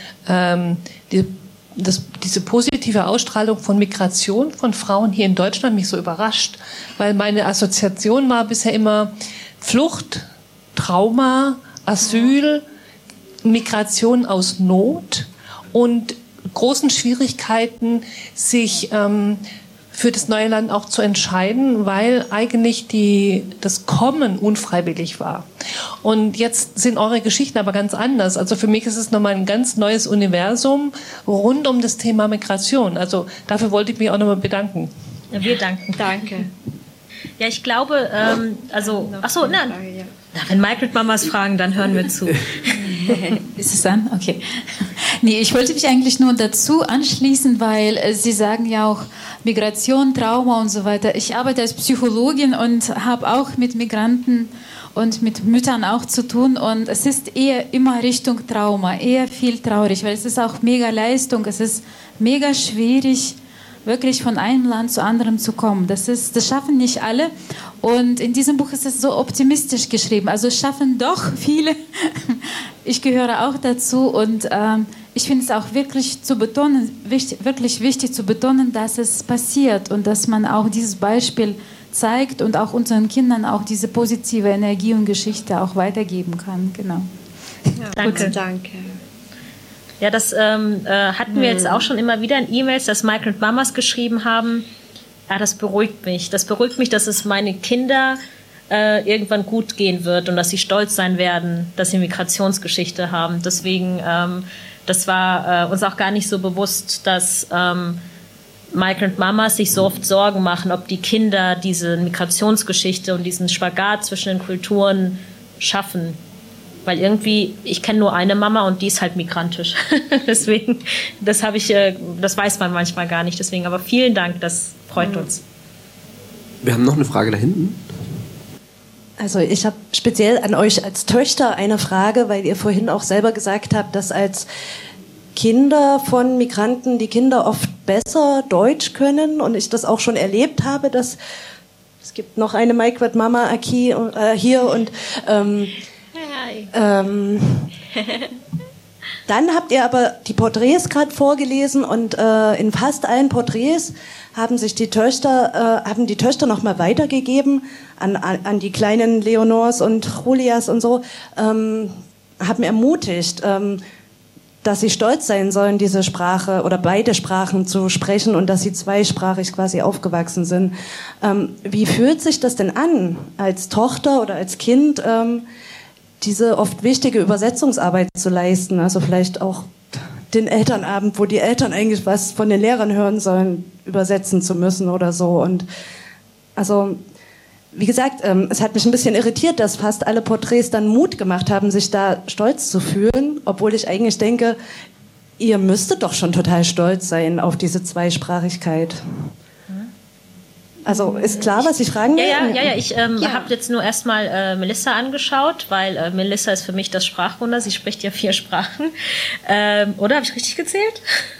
Ausstrahlung von Migration von Frauen hier in Deutschland mich so überrascht, weil meine Assoziation war bisher immer Flucht, Trauma, Asyl, Migration aus Not und großen Schwierigkeiten, sich für das neue Land auch zu entscheiden, weil eigentlich das Kommen unfreiwillig war. Und jetzt sind eure Geschichten aber ganz anders. Also für mich ist es nochmal ein ganz neues Universum rund um das Thema Migration. Also dafür wollte ich mich auch nochmal bedanken. Ja, wir danken. Danke. Ja, ich glaube, wenn Migrant Mamas fragen, dann hören wir zu. Ist es an? Okay. Nee, ich wollte mich eigentlich nur dazu anschließen, weil Sie sagen ja auch Migration, Trauma und so weiter. Ich arbeite als Psychologin und habe auch mit Migranten und mit Müttern auch zu tun. Und es ist eher immer Richtung Trauma, eher viel traurig, weil es ist auch mega Leistung, es ist mega schwierig, wirklich von einem Land zu anderem zu kommen. Das schaffen nicht alle. Und in diesem Buch ist es so optimistisch geschrieben. Also es schaffen doch viele. Ich gehöre auch dazu. Und ich finde es auch wirklich wirklich wichtig zu betonen, dass es passiert und dass man auch dieses Beispiel zeigt und auch unseren Kindern auch diese positive Energie und Geschichte auch weitergeben kann. Genau. Ja, danke. Danke. Ja, das hatten wir jetzt auch schon immer wieder in E-Mails, dass Migrant Mamas geschrieben haben. Ja, das beruhigt mich. Das beruhigt mich, dass es meine Kinder irgendwann gut gehen wird und dass sie stolz sein werden, dass sie Migrationsgeschichte haben. Deswegen, das war uns auch gar nicht so bewusst, dass Migrant Mamas sich so oft Sorgen machen, ob die Kinder diese Migrationsgeschichte und diesen Spagat zwischen den Kulturen schaffen. Weil irgendwie, ich kenne nur eine Mama und die ist halt migrantisch. Deswegen, das weiß man manchmal gar nicht. Deswegen, aber vielen Dank, das freut uns. Wir haben noch eine Frage da hinten. Also ich habe speziell an euch als Töchter eine Frage, weil ihr vorhin auch selber gesagt habt, dass als Kinder von Migranten die Kinder oft besser Deutsch können und ich das auch schon erlebt habe, dass es gibt noch eine Migrant Mama hier und dann habt ihr aber die Porträts gerade vorgelesen und in fast allen Porträts haben die Töchter noch mal weitergegeben an die kleinen Leonors und Julias und so, haben ermutigt, dass sie stolz sein sollen, diese Sprache oder beide Sprachen zu sprechen und dass sie zweisprachig quasi aufgewachsen sind. Wie fühlt sich das denn an, als Tochter oder als Kind, diese oft wichtige Übersetzungsarbeit zu leisten, also vielleicht auch den Elternabend, wo die Eltern eigentlich was von den Lehrern hören sollen, übersetzen zu müssen oder so. Und also, wie gesagt, es hat mich ein bisschen irritiert, dass fast alle Porträts dann Mut gemacht haben, sich da stolz zu fühlen, obwohl ich eigentlich denke, ihr müsstet doch schon total stolz sein auf diese Zweisprachigkeit. Also ist klar, was ich fragen will? Ja. Ich habe jetzt nur erstmal Melissa angeschaut, weil Melissa ist für mich das Sprachwunder. Sie spricht ja 4 Sprachen. Oder habe ich richtig gezählt?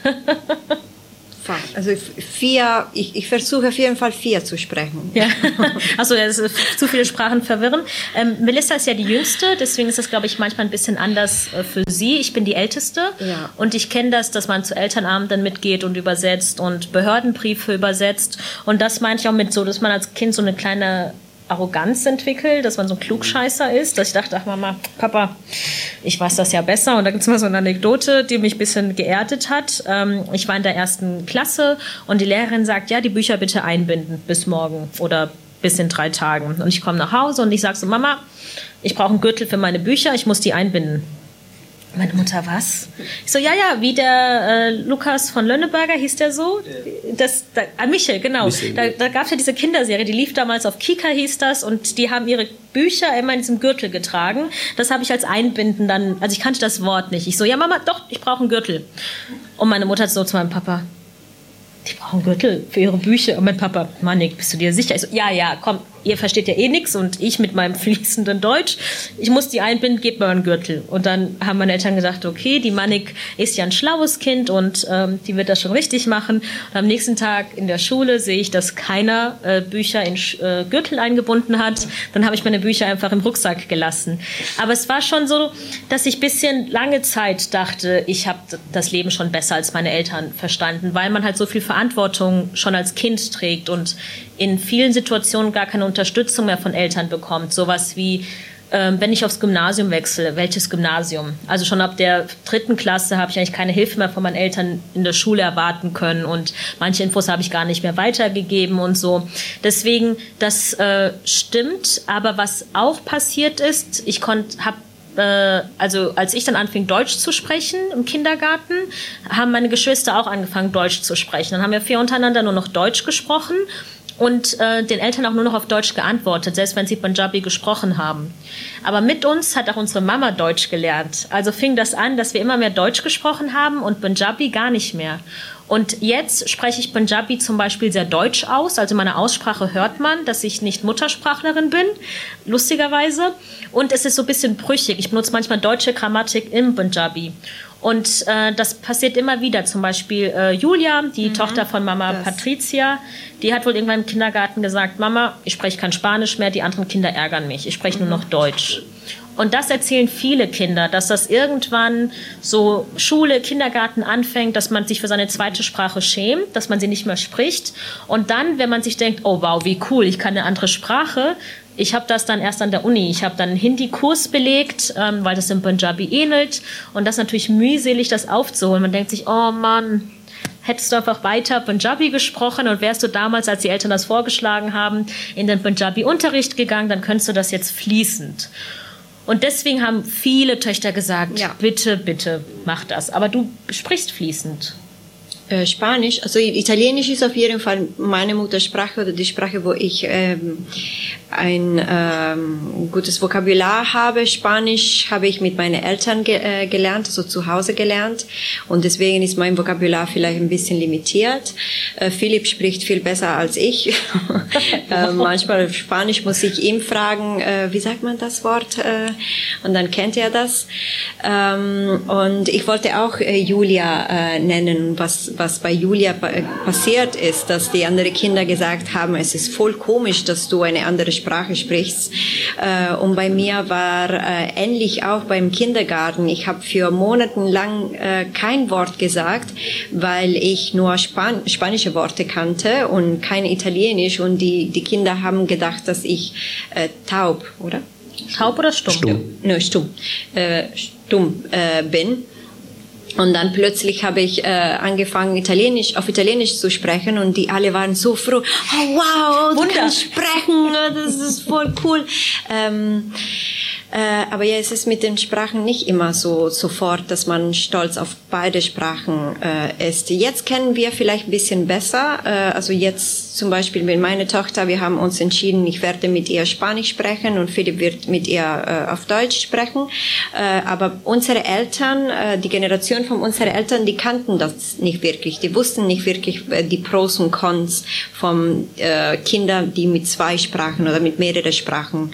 Also 4, ich versuche auf jeden Fall 4 zu sprechen. Ja. Achso, das ist zu viele Sprachen verwirren. Melissa ist ja die Jüngste, deswegen ist das, glaube ich, manchmal ein bisschen anders für sie. Ich bin die Älteste und ich kenne das, dass man zu Elternabenden mitgeht und übersetzt und Behördenbriefe übersetzt. Und das meine ich auch mit so, dass man als Kind so eine kleine Arroganz entwickelt, dass man so ein Klugscheißer ist, dass ich dachte, ach Mama, Papa, ich weiß das ja besser. Und da gibt es mal so eine Anekdote, die mich ein bisschen geerdet hat. Ich war in der 1. Klasse und die Lehrerin sagt, ja, die Bücher bitte einbinden bis morgen oder bis in 3 Tagen. Und ich komme nach Hause und ich sage so, Mama, ich brauche einen Gürtel für meine Bücher, ich muss die einbinden. Meine Mutter, was? Ich so, ja, wie der Lukas von Lönneberger, hieß der so? Michel, genau. Michel. Da gab es ja diese Kinderserie, die lief damals auf Kika, hieß das, und die haben ihre Bücher immer in diesem Gürtel getragen. Das habe ich als Einbinden dann, also ich kannte das Wort nicht. Ich so, ja Mama, doch, ich brauche einen Gürtel. Und meine Mutter hat so zu meinem Papa, die brauchen einen Gürtel für ihre Bücher. Und mein Papa, Mann, bist du dir sicher? Ich so, ja, komm, ihr versteht ja eh nichts und ich mit meinem fließenden Deutsch, ich muss die einbinden, gebt mir einen Gürtel. Und dann haben meine Eltern gesagt, okay, die Manik ist ja ein schlaues Kind und die wird das schon richtig machen. Und am nächsten Tag in der Schule sehe ich, dass keiner Bücher in Gürtel eingebunden hat. Dann habe ich meine Bücher einfach im Rucksack gelassen. Aber es war schon so, dass ich ein bisschen lange Zeit dachte, ich habe das Leben schon besser als meine Eltern verstanden, weil man halt so viel Verantwortung schon als Kind trägt und in vielen Situationen gar keine Unterstützung mehr von Eltern bekommt. Sowas wie, wenn ich aufs Gymnasium wechsle, welches Gymnasium? Also schon ab der 3. Klasse habe ich eigentlich keine Hilfe mehr von meinen Eltern in der Schule erwarten können und manche Infos habe ich gar nicht mehr weitergegeben und so. Deswegen, das stimmt. Aber was auch passiert ist, also als ich dann anfing, Deutsch zu sprechen im Kindergarten, haben meine Geschwister auch angefangen, Deutsch zu sprechen. Dann haben wir untereinander nur noch Deutsch gesprochen und den Eltern auch nur noch auf Deutsch geantwortet, selbst wenn sie Punjabi gesprochen haben. Aber mit uns hat auch unsere Mama Deutsch gelernt. Also fing das an, dass wir immer mehr Deutsch gesprochen haben und Punjabi gar nicht mehr. Und jetzt spreche ich Punjabi zum Beispiel sehr deutsch aus. Also meine Aussprache hört man, dass ich nicht Muttersprachlerin bin, lustigerweise. Und es ist so ein bisschen brüchig. Ich benutze manchmal deutsche Grammatik im Punjabi. Und das passiert immer wieder. Zum Beispiel Julia, die Tochter von Mama Patricia, die hat wohl irgendwann im Kindergarten gesagt, Mama, ich spreche kein Spanisch mehr, die anderen Kinder ärgern mich. Ich spreche nur noch Deutsch. Und das erzählen viele Kinder, dass das irgendwann so Schule, Kindergarten anfängt, dass man sich für seine zweite Sprache schämt, dass man sie nicht mehr spricht. Und dann, wenn man sich denkt, oh wow, wie cool, ich kann eine andere Sprache. Ich habe das dann erst an der Uni. Ich habe dann einen Hindi-Kurs belegt, weil das im Punjabi ähnelt. Und das ist natürlich mühselig, das aufzuholen. Man denkt sich, oh Mann, hättest du einfach weiter Punjabi gesprochen und wärst du damals, als die Eltern das vorgeschlagen haben, in den Punjabi-Unterricht gegangen, dann könntest du das jetzt fließend. Und deswegen haben viele Töchter gesagt, bitte, bitte, mach das. Aber du sprichst fließend. Spanisch, also Italienisch ist auf jeden Fall meine Muttersprache oder die Sprache, wo ich ein gutes Vokabular habe. Spanisch habe ich mit meinen Eltern gelernt, also zu Hause gelernt, und deswegen ist mein Vokabular vielleicht ein bisschen limitiert. Philipp spricht viel besser als ich. Manchmal auf Spanisch muss ich ihm fragen, wie sagt man das Wort? Und dann kennt er das. Und ich wollte auch Julia nennen, was bei Julia passiert ist, dass die anderen Kinder gesagt haben, es ist voll komisch, dass du eine andere Sprache sprichst. Und bei mir war ähnlich auch beim Kindergarten. Ich habe für Monate lang kein Wort gesagt, weil ich nur spanische Worte kannte und kein Italienisch. Und die Kinder haben gedacht, dass ich taub, oder? Taub oder stumm? Stumm bin. Und dann plötzlich habe ich angefangen, auf Italienisch zu sprechen, und die alle waren so froh. Oh wow, du kannst sprechen, das ist voll cool. Aber ja, es ist mit den Sprachen nicht immer so sofort, dass man stolz auf beide Sprachen ist. Jetzt kennen wir vielleicht ein bisschen besser. Also jetzt zum Beispiel mit meiner Tochter, wir haben uns entschieden, ich werde mit ihr Spanisch sprechen und Philipp wird mit ihr auf Deutsch sprechen. Aber unsere Eltern, die Generation von unseren Eltern, die kannten das nicht wirklich. Die wussten nicht wirklich die Pros und Cons von Kindern, die mit 2 Sprachen oder mit mehreren Sprachen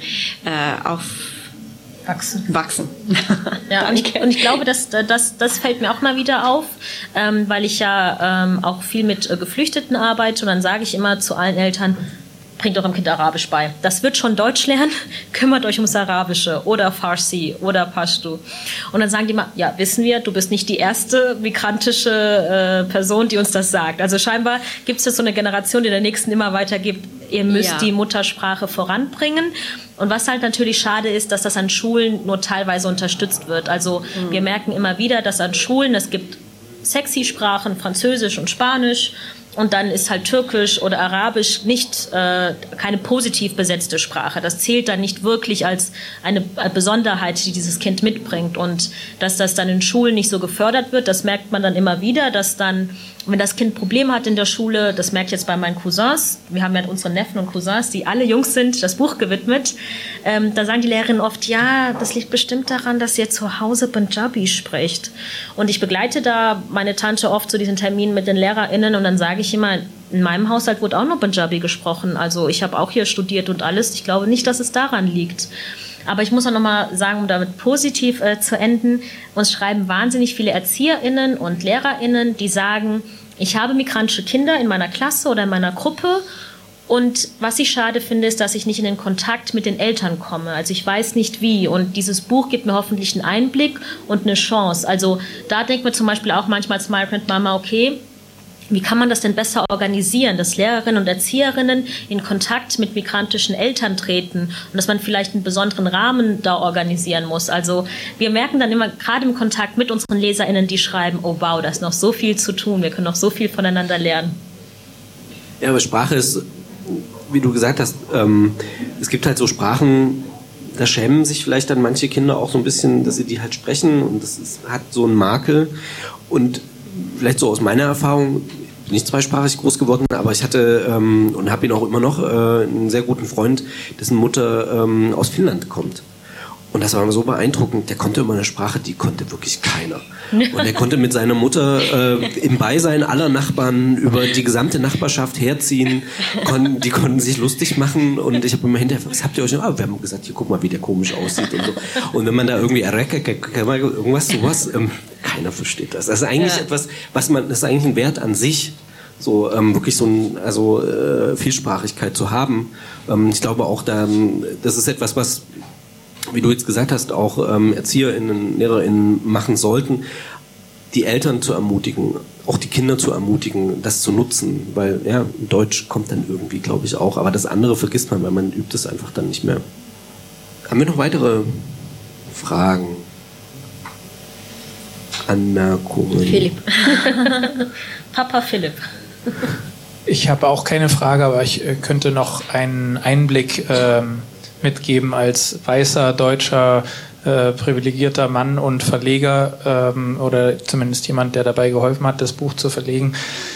wachsen. Ja, und ich glaube, das fällt mir auch mal wieder auf, weil ich ja auch viel mit Geflüchteten arbeite, und dann sage ich immer zu allen Eltern, bringt eurem Kind Arabisch bei. Das wird schon Deutsch lernen, kümmert euch ums Arabische oder Farsi oder Pashto. Und dann sagen die mal, ja, wissen wir, du bist nicht die erste migrantische Person, die uns das sagt. Also scheinbar gibt es jetzt so eine Generation, die der nächsten immer weitergibt, ihr müsst die Muttersprache voranbringen. Und was halt natürlich schade ist, dass das an Schulen nur teilweise unterstützt wird. Also wir merken immer wieder, dass an Schulen, es gibt sexy Sprachen, Französisch und Spanisch, und dann ist halt Türkisch oder Arabisch nicht keine positiv besetzte Sprache. Das zählt dann nicht wirklich als eine Besonderheit, die dieses Kind mitbringt. Und dass das dann in Schulen nicht so gefördert wird, das merkt man dann immer wieder, dass dann wenn das Kind Probleme hat in der Schule, das merke ich jetzt bei meinen Cousins, wir haben ja unsere Neffen und Cousins, die alle Jungs sind, das Buch gewidmet, da sagen die Lehrerinnen oft, ja, das liegt bestimmt daran, dass ihr zu Hause Punjabi spricht. Und ich begleite da meine Tante oft zu diesen Terminen mit den LehrerInnen und dann sage ich immer, in meinem Haushalt wurde auch noch Punjabi gesprochen, also ich habe auch hier studiert und alles, ich glaube nicht, dass es daran liegt. Aber ich muss auch noch mal sagen, um damit positiv zu enden, uns schreiben wahnsinnig viele ErzieherInnen und LehrerInnen, die sagen, ich habe migrantische Kinder in meiner Klasse oder in meiner Gruppe und was ich schade finde, ist, dass ich nicht in den Kontakt mit den Eltern komme. Also ich weiß nicht wie und dieses Buch gibt mir hoffentlich einen Einblick und eine Chance. Also da denkt man zum Beispiel auch manchmal als Migrant Mama, okay, wie kann man das denn besser organisieren, dass Lehrerinnen und Erzieherinnen in Kontakt mit migrantischen Eltern treten und dass man vielleicht einen besonderen Rahmen da organisieren muss. Also wir merken dann immer, gerade im Kontakt mit unseren LeserInnen, die schreiben, oh wow, da ist noch so viel zu tun, wir können noch so viel voneinander lernen. Ja, aber Sprache ist, wie du gesagt hast, es gibt halt so Sprachen, da schämen sich vielleicht dann manche Kinder auch so ein bisschen, dass sie die halt sprechen und hat so einen Makel und vielleicht so aus meiner Erfahrung, bin ich zweisprachig groß geworden, aber ich hatte und habe ihn auch immer noch einen sehr guten Freund, dessen Mutter aus Finnland kommt. Und das war so beeindruckend, der konnte immer eine Sprache, die konnte wirklich keiner. Und er konnte mit seiner Mutter im Beisein aller Nachbarn über die gesamte Nachbarschaft herziehen, die konnten sich lustig machen und ich habe immer hinterher, was habt ihr euch, wir haben gesagt, hier guck mal, wie der komisch aussieht und so. Und wenn man da irgendwie irgendwas sowas, keiner versteht das. Das ist eigentlich etwas, das ist eigentlich ein Wert an sich, so wirklich so Vielsprachigkeit zu haben. Ich glaube auch, das ist etwas, was, wie du jetzt gesagt hast, auch ErzieherInnen, LehrerInnen machen sollten, die Eltern zu ermutigen, auch die Kinder zu ermutigen, das zu nutzen, weil ja, Deutsch kommt dann irgendwie, glaube ich, auch, aber das andere vergisst man, weil man übt es einfach dann nicht mehr. Haben wir noch weitere Fragen? Anmerkungen? Philipp. Papa Philipp. Ich habe auch keine Frage, aber ich könnte noch einen Einblick mitgeben als weißer, deutscher, privilegierter Mann und Verleger oder zumindest jemand, der dabei geholfen hat, das Buch zu verlegen.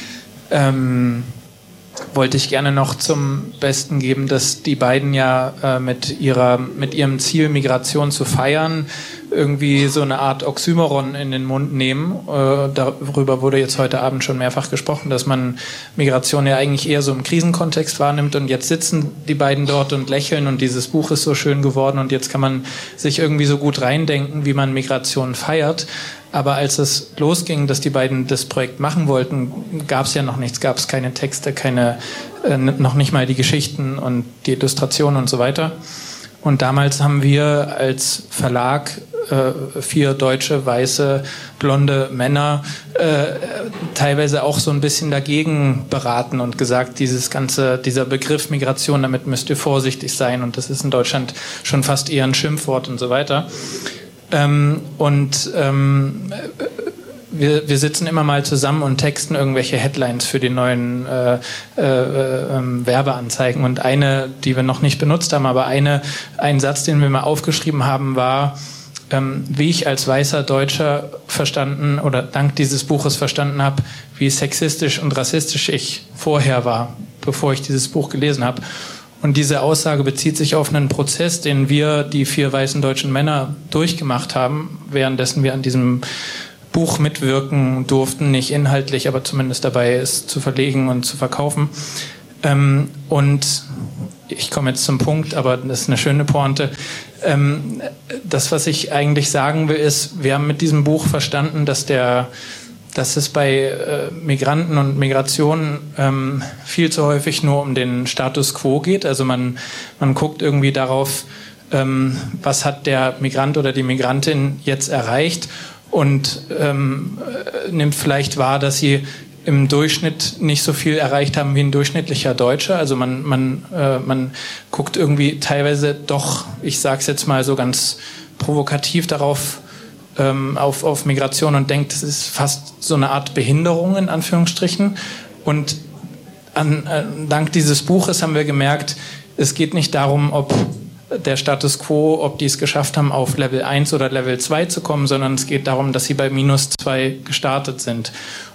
Wollte ich gerne noch zum Besten geben, dass die beiden ja mit ihrem Ziel, Migration zu feiern, irgendwie so eine Art Oxymoron in den Mund nehmen. Darüber wurde jetzt heute Abend schon mehrfach gesprochen, dass man Migration ja eigentlich eher so im Krisenkontext wahrnimmt und jetzt sitzen die beiden dort und lächeln und dieses Buch ist so schön geworden und jetzt kann man sich irgendwie so gut reindenken, wie man Migration feiert. Aber als es losging, dass die beiden das Projekt machen wollten, gab es ja noch nichts, gab es keine Texte, noch nicht mal die Geschichten und die Illustrationen und so weiter. Und damals haben wir als Verlag 4 deutsche, weiße, blonde Männer teilweise auch so ein bisschen dagegen beraten und gesagt, dieser Begriff Migration, damit müsst ihr vorsichtig sein und das ist in Deutschland schon fast eher ein Schimpfwort und so weiter. Wir sitzen immer mal zusammen und texten irgendwelche Headlines für die neuen Werbeanzeigen. Und eine, die wir noch nicht benutzt haben, aber ein Satz, den wir mal aufgeschrieben haben, war, wie ich als weißer Deutscher verstanden oder dank dieses Buches verstanden habe, wie sexistisch und rassistisch ich vorher war, bevor ich dieses Buch gelesen habe. Und diese Aussage bezieht sich auf einen Prozess, den wir, die 4 weißen deutschen Männer, durchgemacht haben, währenddessen wir an diesem Buch mitwirken durften, nicht inhaltlich, aber zumindest dabei, es zu verlegen und zu verkaufen. Und ich komme jetzt zum Punkt, aber das ist eine schöne Pointe. Das, was ich eigentlich sagen will, ist, wir haben mit diesem Buch verstanden, dass es bei Migranten und Migration viel zu häufig nur um den Status quo geht. Also man guckt irgendwie darauf, was hat der Migrant oder die Migrantin jetzt erreicht und nimmt vielleicht wahr, dass sie im Durchschnitt nicht so viel erreicht haben wie ein durchschnittlicher Deutscher. Also man guckt irgendwie teilweise doch, ich sage es jetzt mal so ganz provokativ darauf, auf Migration und denkt, das ist fast so eine Art Behinderung in Anführungsstrichen. Und dank dieses Buches haben wir gemerkt, es geht nicht darum, ob der Status quo, ob die es geschafft haben, auf Level 1 oder Level 2 zu kommen, sondern es geht darum, dass sie bei -2 gestartet sind.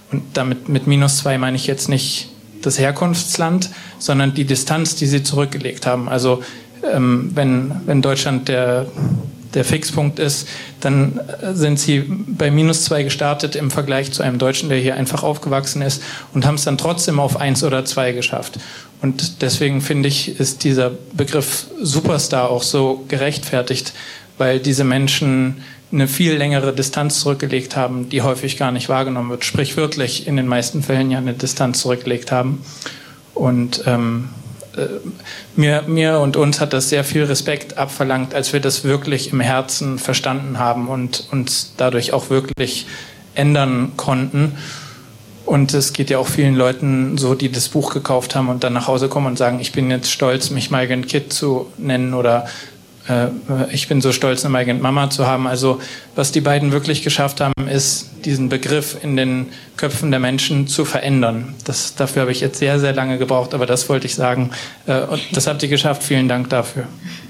Und damit mit -2 meine ich jetzt nicht das Herkunftsland, sondern die Distanz, die sie zurückgelegt haben. Also wenn Deutschland der Fixpunkt ist, dann sind sie bei -2 gestartet im Vergleich zu einem Deutschen, der hier einfach aufgewachsen ist, und haben es dann trotzdem auf 1 oder 2 geschafft. Und deswegen finde ich, ist dieser Begriff Superstar auch so gerechtfertigt, weil diese Menschen eine viel längere Distanz zurückgelegt haben, die häufig gar nicht wahrgenommen wird. Sprichwörtlich in den meisten Fällen ja eine Distanz zurückgelegt haben. Und mir und uns hat das sehr viel Respekt abverlangt, als wir das wirklich im Herzen verstanden haben und uns dadurch auch wirklich ändern konnten. Und es geht ja auch vielen Leuten so, die das Buch gekauft haben und dann nach Hause kommen und sagen, ich bin jetzt stolz, mich Migrant Kid zu nennen, oder ich bin so stolz, eine Migrant Mama zu haben. Also was die beiden wirklich geschafft haben, ist, diesen Begriff in den Köpfen der Menschen zu verändern. Dafür habe ich jetzt sehr, sehr lange gebraucht, aber das wollte ich sagen. Und das habt ihr geschafft. Vielen Dank dafür.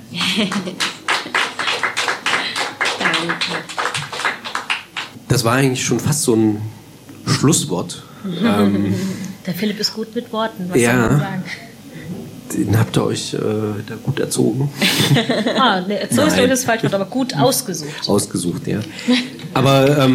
Das war eigentlich schon fast so ein Schlusswort. Der Philipp ist gut mit Worten, was soll man sagen? Den habt ihr euch da gut erzogen. Erzogen ist das falsch, aber gut ausgesucht. Ausgesucht, ja. Aber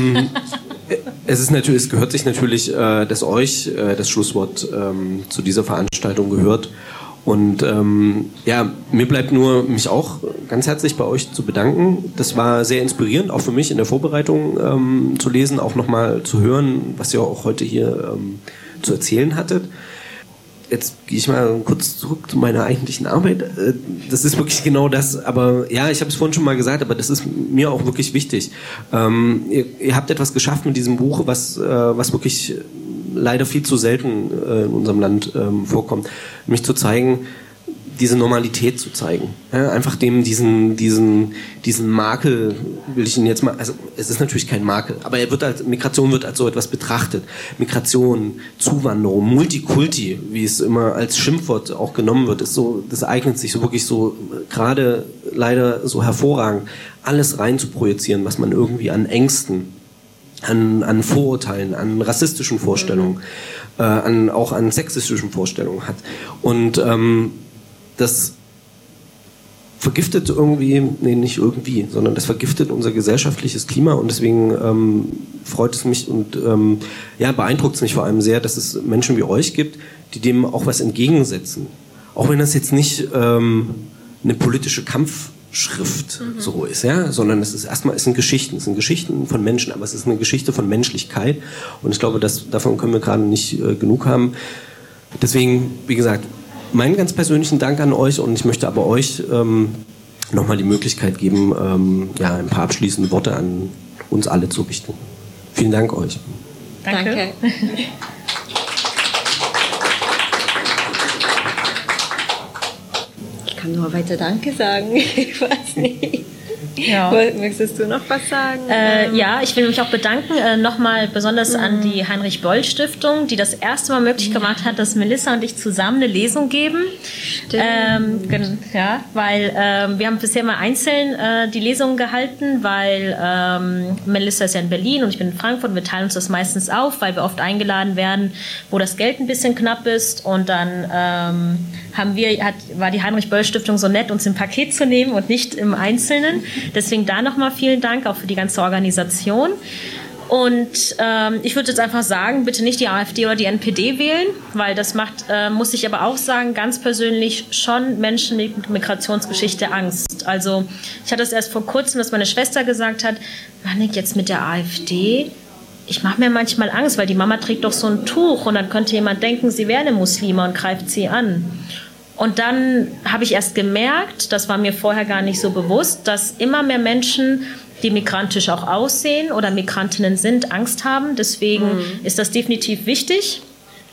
es gehört sich natürlich, dass euch das Schlusswort zu dieser Veranstaltung gehört. Und mir bleibt nur, mich auch ganz herzlich bei euch zu bedanken. Das war sehr inspirierend, auch für mich in der Vorbereitung zu lesen, auch nochmal zu hören, was ihr auch heute hier zu erzählen hattet. Jetzt gehe ich mal kurz zurück zu meiner eigentlichen Arbeit. Das ist wirklich genau das, aber ja, ich habe es vorhin schon mal gesagt, aber das ist mir auch wirklich wichtig. Ihr habt etwas geschafft mit diesem Buch, was wirklich leider viel zu selten in unserem Land vorkommt, nämlich zu zeigen, diese Normalität zu zeigen. Ja, einfach dem diesen Makel, will ich ihn jetzt mal, also es ist natürlich kein Makel, aber Migration wird als so etwas betrachtet. Migration, Zuwanderung, Multikulti, wie es immer als Schimpfwort auch genommen wird, ist so, das eignet sich so wirklich so gerade leider so hervorragend, alles rein zu projizieren, was man irgendwie an Ängsten, an Vorurteilen, an rassistischen Vorstellungen, auch an sexistischen Vorstellungen hat. Und das vergiftet nicht irgendwie, sondern das vergiftet unser gesellschaftliches Klima, und deswegen freut es mich und beeindruckt es mich vor allem sehr, dass es Menschen wie euch gibt, die dem auch was entgegensetzen. Auch wenn das jetzt nicht eine politische Kampfschrift so ist, ja, sondern es sind Geschichten von Menschen, aber es ist eine Geschichte von Menschlichkeit, und ich glaube, davon können wir gerade nicht genug haben. Deswegen, wie gesagt, meinen ganz persönlichen Dank an euch, und ich möchte aber euch nochmal die Möglichkeit geben, ein paar abschließende Worte an uns alle zu richten. Vielen Dank euch. Danke. Ich kann nur weiter Danke sagen. Ich weiß nicht. Ja. Möchtest du noch was sagen? Ich will mich auch bedanken, nochmal besonders an die Heinrich-Böll-Stiftung, die das erste Mal möglich gemacht hat, dass Melissa und ich zusammen eine Lesung geben. Weil wir haben bisher mal einzeln die Lesungen gehalten, weil Melissa ist ja in Berlin und ich bin in Frankfurt, und wir teilen uns das meistens auf, weil wir oft eingeladen werden, wo das Geld ein bisschen knapp ist, und dann war die Heinrich-Böll-Stiftung so nett, uns im Paket zu nehmen und nicht im Einzelnen. Deswegen da nochmal vielen Dank auch für die ganze Organisation. Und ich würde jetzt einfach sagen, bitte nicht die AfD oder die NPD wählen, weil das macht, muss ich aber auch sagen, ganz persönlich schon Menschen mit Migrationsgeschichte Angst. Also ich hatte es erst vor kurzem, dass meine Schwester gesagt hat, Mannik, jetzt mit der AfD, ich mache mir manchmal Angst, weil die Mama trägt doch so ein Tuch und dann könnte jemand denken, sie wäre eine Muslima und greift sie an. Und dann habe ich erst gemerkt, das war mir vorher gar nicht so bewusst, dass immer mehr Menschen, die migrantisch auch aussehen oder Migrantinnen sind, Angst haben. Deswegen ist das definitiv wichtig.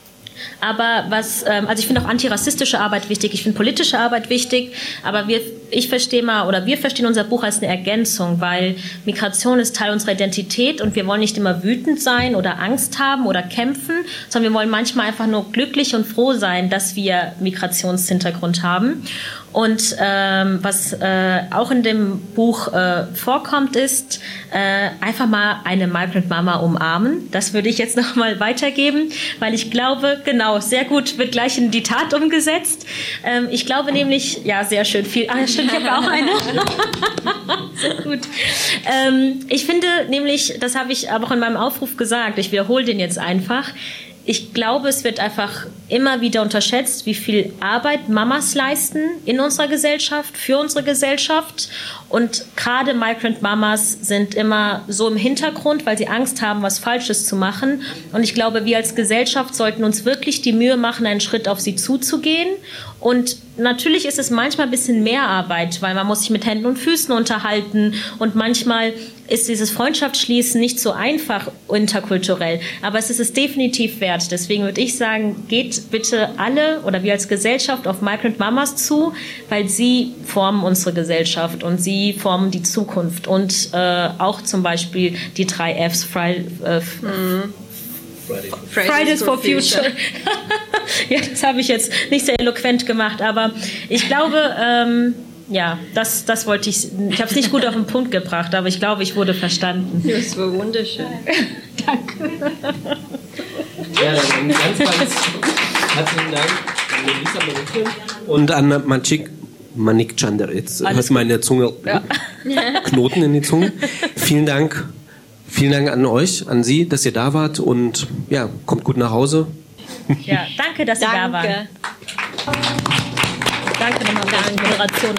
Aber ich finde auch antirassistische Arbeit wichtig, ich finde politische Arbeit wichtig, aber wir wir verstehen unser Buch als eine Ergänzung, weil Migration ist Teil unserer Identität und wir wollen nicht immer wütend sein oder Angst haben oder kämpfen, sondern wir wollen manchmal einfach nur glücklich und froh sein, dass wir Migrationshintergrund haben. Und was auch in dem Buch vorkommt, ist einfach mal eine Migrant Mama umarmen. Das würde ich jetzt noch mal weitergeben, weil ich glaube, genau, sehr gut, wird gleich in die Tat umgesetzt. Ich glaube nämlich, ja, sehr schön, viel. Ah, stimmt, ich habe auch eine. Sehr gut. Ich finde nämlich, das habe ich aber auch in meinem Aufruf gesagt, ich wiederhole den jetzt einfach, ich glaube, es wird einfach immer wieder unterschätzt, wie viel Arbeit Mamas leisten in unserer Gesellschaft, für unsere Gesellschaft. Und gerade Migrant Mamas sind immer so im Hintergrund, weil sie Angst haben, was Falsches zu machen. Und ich glaube, wir als Gesellschaft sollten uns wirklich die Mühe machen, einen Schritt auf sie zuzugehen. Und natürlich ist es manchmal ein bisschen mehr Arbeit, weil man muss sich mit Händen und Füßen unterhalten. Und manchmal ist dieses Freundschaftsschließen nicht so einfach interkulturell. Aber es ist es definitiv wert. Deswegen würde ich sagen, geht bitte alle oder wir als Gesellschaft auf Migrant Mamas zu, weil sie formen unsere Gesellschaft und sie formen die Zukunft. Und auch zum Beispiel die 3 Fs, Fridays for Future. Ja, das habe ich jetzt nicht sehr eloquent gemacht, aber ich glaube, ja, das wollte ich. Ich habe es nicht gut auf den Punkt gebracht, aber ich glaube, ich wurde verstanden. Das war wunderschön. Danke. Ja, dann ganz herzlichen Dank an Melissa und an Manik Chander. Jetzt hast du meine Zunge Knoten in die Zunge. Vielen Dank an euch, an Sie, dass ihr da wart und ja, kommt gut nach Hause. Ja, danke, dass ihr da wart. Danke nochmal für die Moderation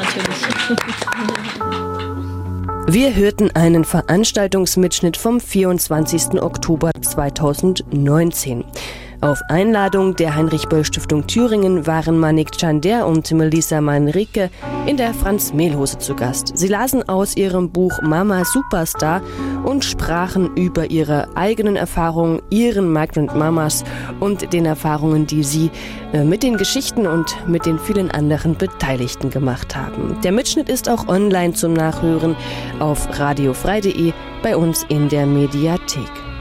natürlich. Wir hörten einen Veranstaltungsmitschnitt vom 24. Oktober 2019. Auf Einladung der Heinrich-Böll-Stiftung Thüringen waren Manik Chander und Melissa Manrique in der Franz-Mehl-Hose zu Gast. Sie lasen aus ihrem Buch Mama Superstar und sprachen über ihre eigenen Erfahrungen, ihren Migrant Mamas und den Erfahrungen, die sie mit den Geschichten und mit den vielen anderen Beteiligten gemacht haben. Der Mitschnitt ist auch online zum Nachhören auf radiofrei.de bei uns in der Mediathek.